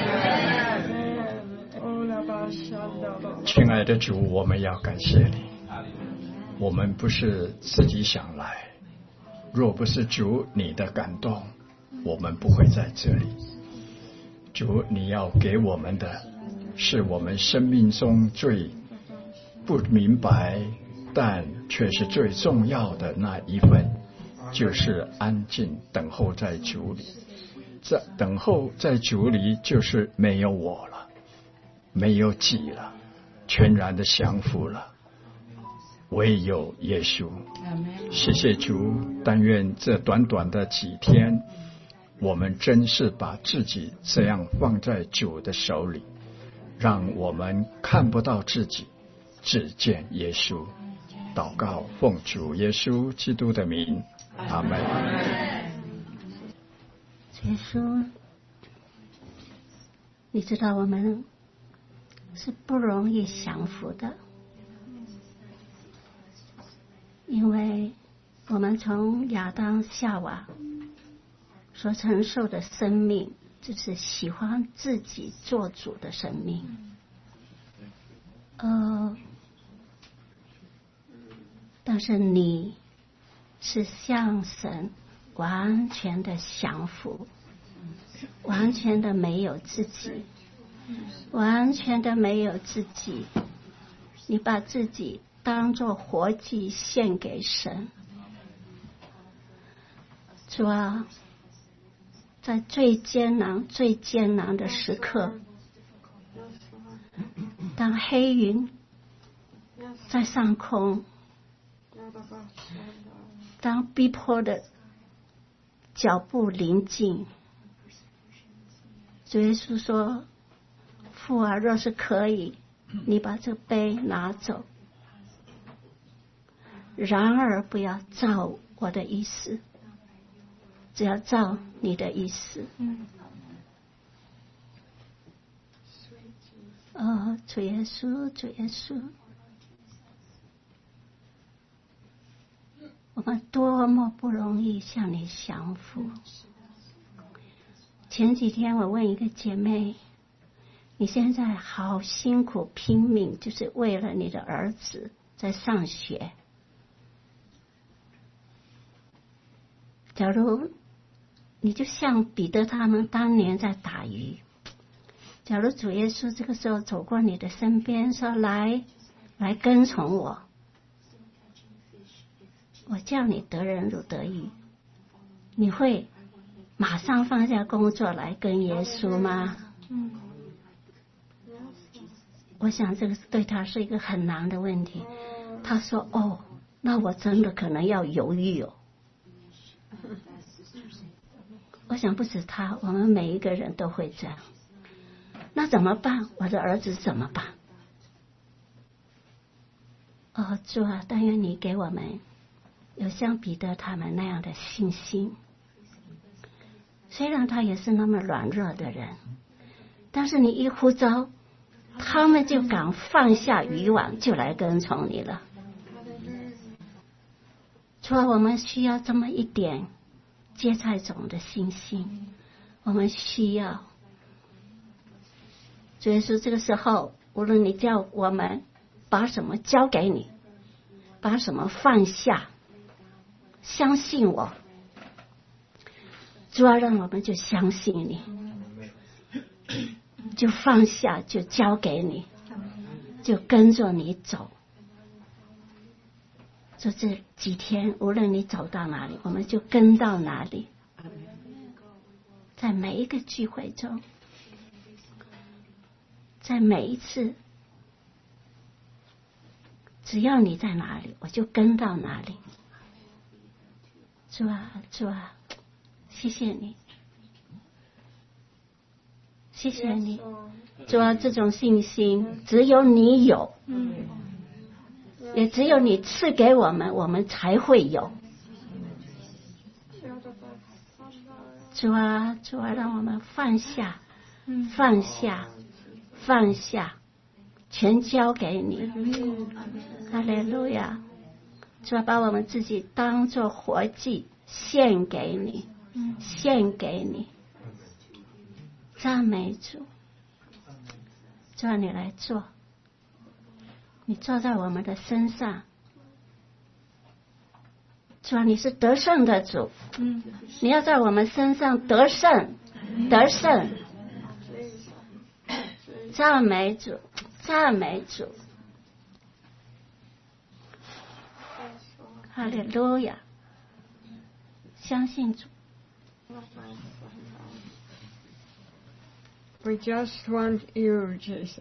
亲爱的主，我们要感谢你。我们不是自己想来，若不是主你的感动，我们不会在这里。主，你要给我们的是我们生命中最不明白但却是最重要的那一份，就是安静等候在主里。在等候在主里，就是没有我了，没有己了，全然的降服了，唯有耶稣。谢谢主，但愿这短短的几天，我们真是把自己这样放在主的手里，让我们看不到自己，只见耶稣。祷告奉主耶稣基督的名，阿门。 耶稣，你知道我们是不容易降服的，因为我们从亚当夏娃所承受的生命，就是喜欢自己做主的生命。呃，但是你是向神完全的降服，完全的没有自己，完全的没有自己，你把自己当作活祭献给神。主啊，在最艰难最艰难的时刻，当黑云在上空，当逼迫的脚步临近，主耶稣说，父啊，若是可以，你把这杯拿走，然而不要照我的意思，只要照你的意思。嗯。哦，主耶稣，主耶稣，我们多么不容易向你降服。前几天我问一个姐妹，你现在好辛苦拼命，就是为了你的儿子在上学。假如你就像彼得他们当年在打鱼，假如主耶稣这个时候走过你的身边，说来来跟从我，我叫你得人如得鱼，你会马上放下工作来跟耶稣吗？嗯，我想这个对他是一个很难的问题。他说哦，那我真的可能要犹豫哦。我想不止他，我们每一个人都会这样。那怎么办？我的儿子怎么办？哦，主啊，但愿你给我们有像彼得他们那样的信心。虽然他也是那么软弱的人，但是你一呼召，他们就敢放下渔网，就来跟从你了。主啊，我们需要这么一点芥菜种的信心，我们需要。主耶稣，这个时候无论你叫我们把什么交给你，把什么放下，相信我。主要让我们就相信你，就放下，就交给你，就跟着你走。就这几天，无论你走到哪里，我们就跟到哪里。在每一个聚会中，在每一次，只要你在哪里，我就跟到哪里。主啊，主啊，谢谢你，谢谢你，主啊，这种信心只有你有，也只有你赐给我们，我们才会有。主啊，主啊，让我们放下，放下，放下，全交给你。哈利路亚！主啊，把我们自己当作活祭献给你，献给你。赞美主！主啊，你来做，你坐在我们的身上。主啊，你是得胜的主，嗯，你要在我们身上得胜，得胜。赞美主，赞美主，哈利路亚！相信主。 We just want you, Jesus.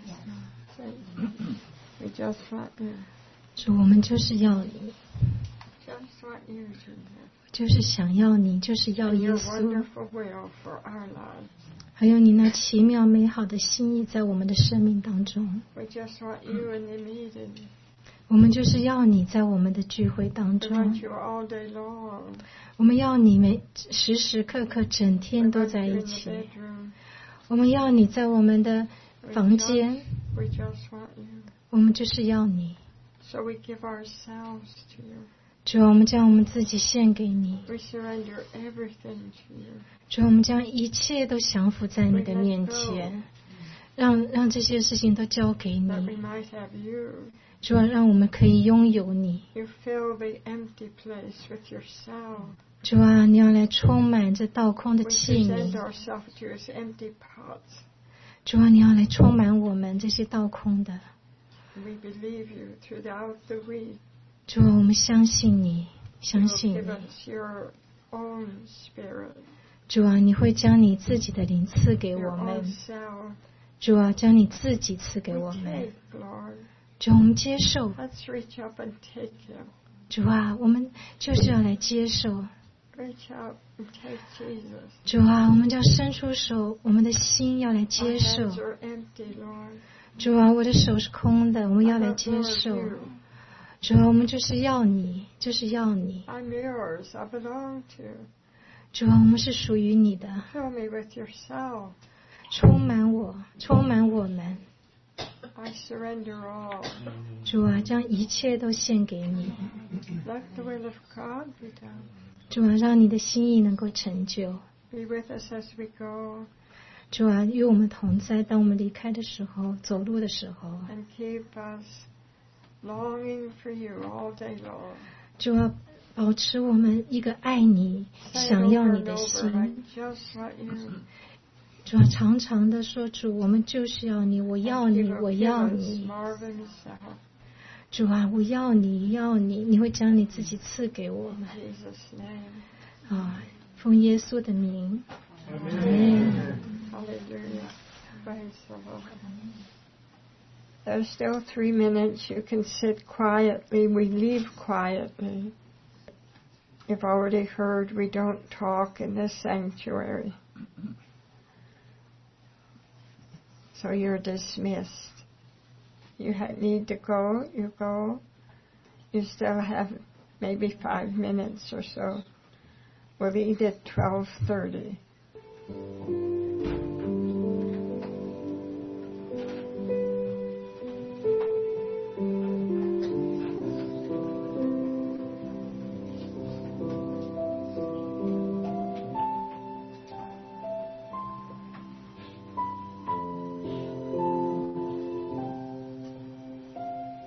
We just want you. 主，我们就是要你。 Just want you, Jesus. 就是想要你，就是要耶 Your 稣， wonderful will for our lives. 还有你那奇妙美好的心意在我们的生命当中。 We just want you in the meeting. 我们就是要你在我们的聚会当 We 中， want you all day long. 我们要你每时时刻刻整天都在 We 一 want you in 起， the bedroom. 我们要你在我们的 We 房 just- 间， We just want you. 我们就是要你。 So we give ourselves to you. 主，我们将我们自己献给你。 We surrender everything to you. 主，我们将一切都降服在你 We 的 let 面 go 前，让让这些事情都交给 that we 你。 might have you. 主啊，让我们可以拥有你。 You fill the empty place with yourself. 主啊，你要来充满这倒空的 We 器 present 皿。 ourselves to you as empty pots. 主啊，你要来充满我们这些倒空的。 We believe you throughout the week. 主啊，我们相信你，相信 Give 你。 us your own spirit, 主啊，你会将你自己的灵赐给 your 我 own 们。 self. 主啊，将你自己赐给 We 我们。 take, Lord. 主啊，我们接受。 Let's reach up and take him. 主啊，我们就是要来接受。 Reach out and take Jesus. 主啊，我们就要伸出手，我们的心要来 Our 接受。 hands are empty, Lord. 主啊，我的手是空的，我们要 I'm 来 not 接 full 受 of。you. 主啊，我们就是要你，就是要你。 I'm yours. I belong to you. 主啊，我们是属于你的， Fill me with yourself. 充满我，充满我们。 I surrender all. 主啊，将一切都献给你。 Let the will of God be done. 主啊，让你的心意能够成就。 Be with us as we go 主啊，与我们同在，当我们离开的时候，走路的时候。 and keep us longing for you all day long. 主啊，保持我们一个爱你、 Say it 想要 over 你 and 的 over. I 心。 just want you. 主啊，常常的说，主，我们就是要你，我要 And 你， give 我 us 要 give us 你。 Marvin himself. 主啊，我要你，要你，你会将你自己赐给我们 In Jesus' name. 啊！奉耶稣的名，阿门。 Hallelujah. Praise the Lord. There's still three minutes. You can sit quietly. We leave quietly. You've already heard we don't talk in this sanctuary. So you're dismissed. You ha- need to go, you go. You still have maybe five minutes or so. We'll eat at twelve thirty.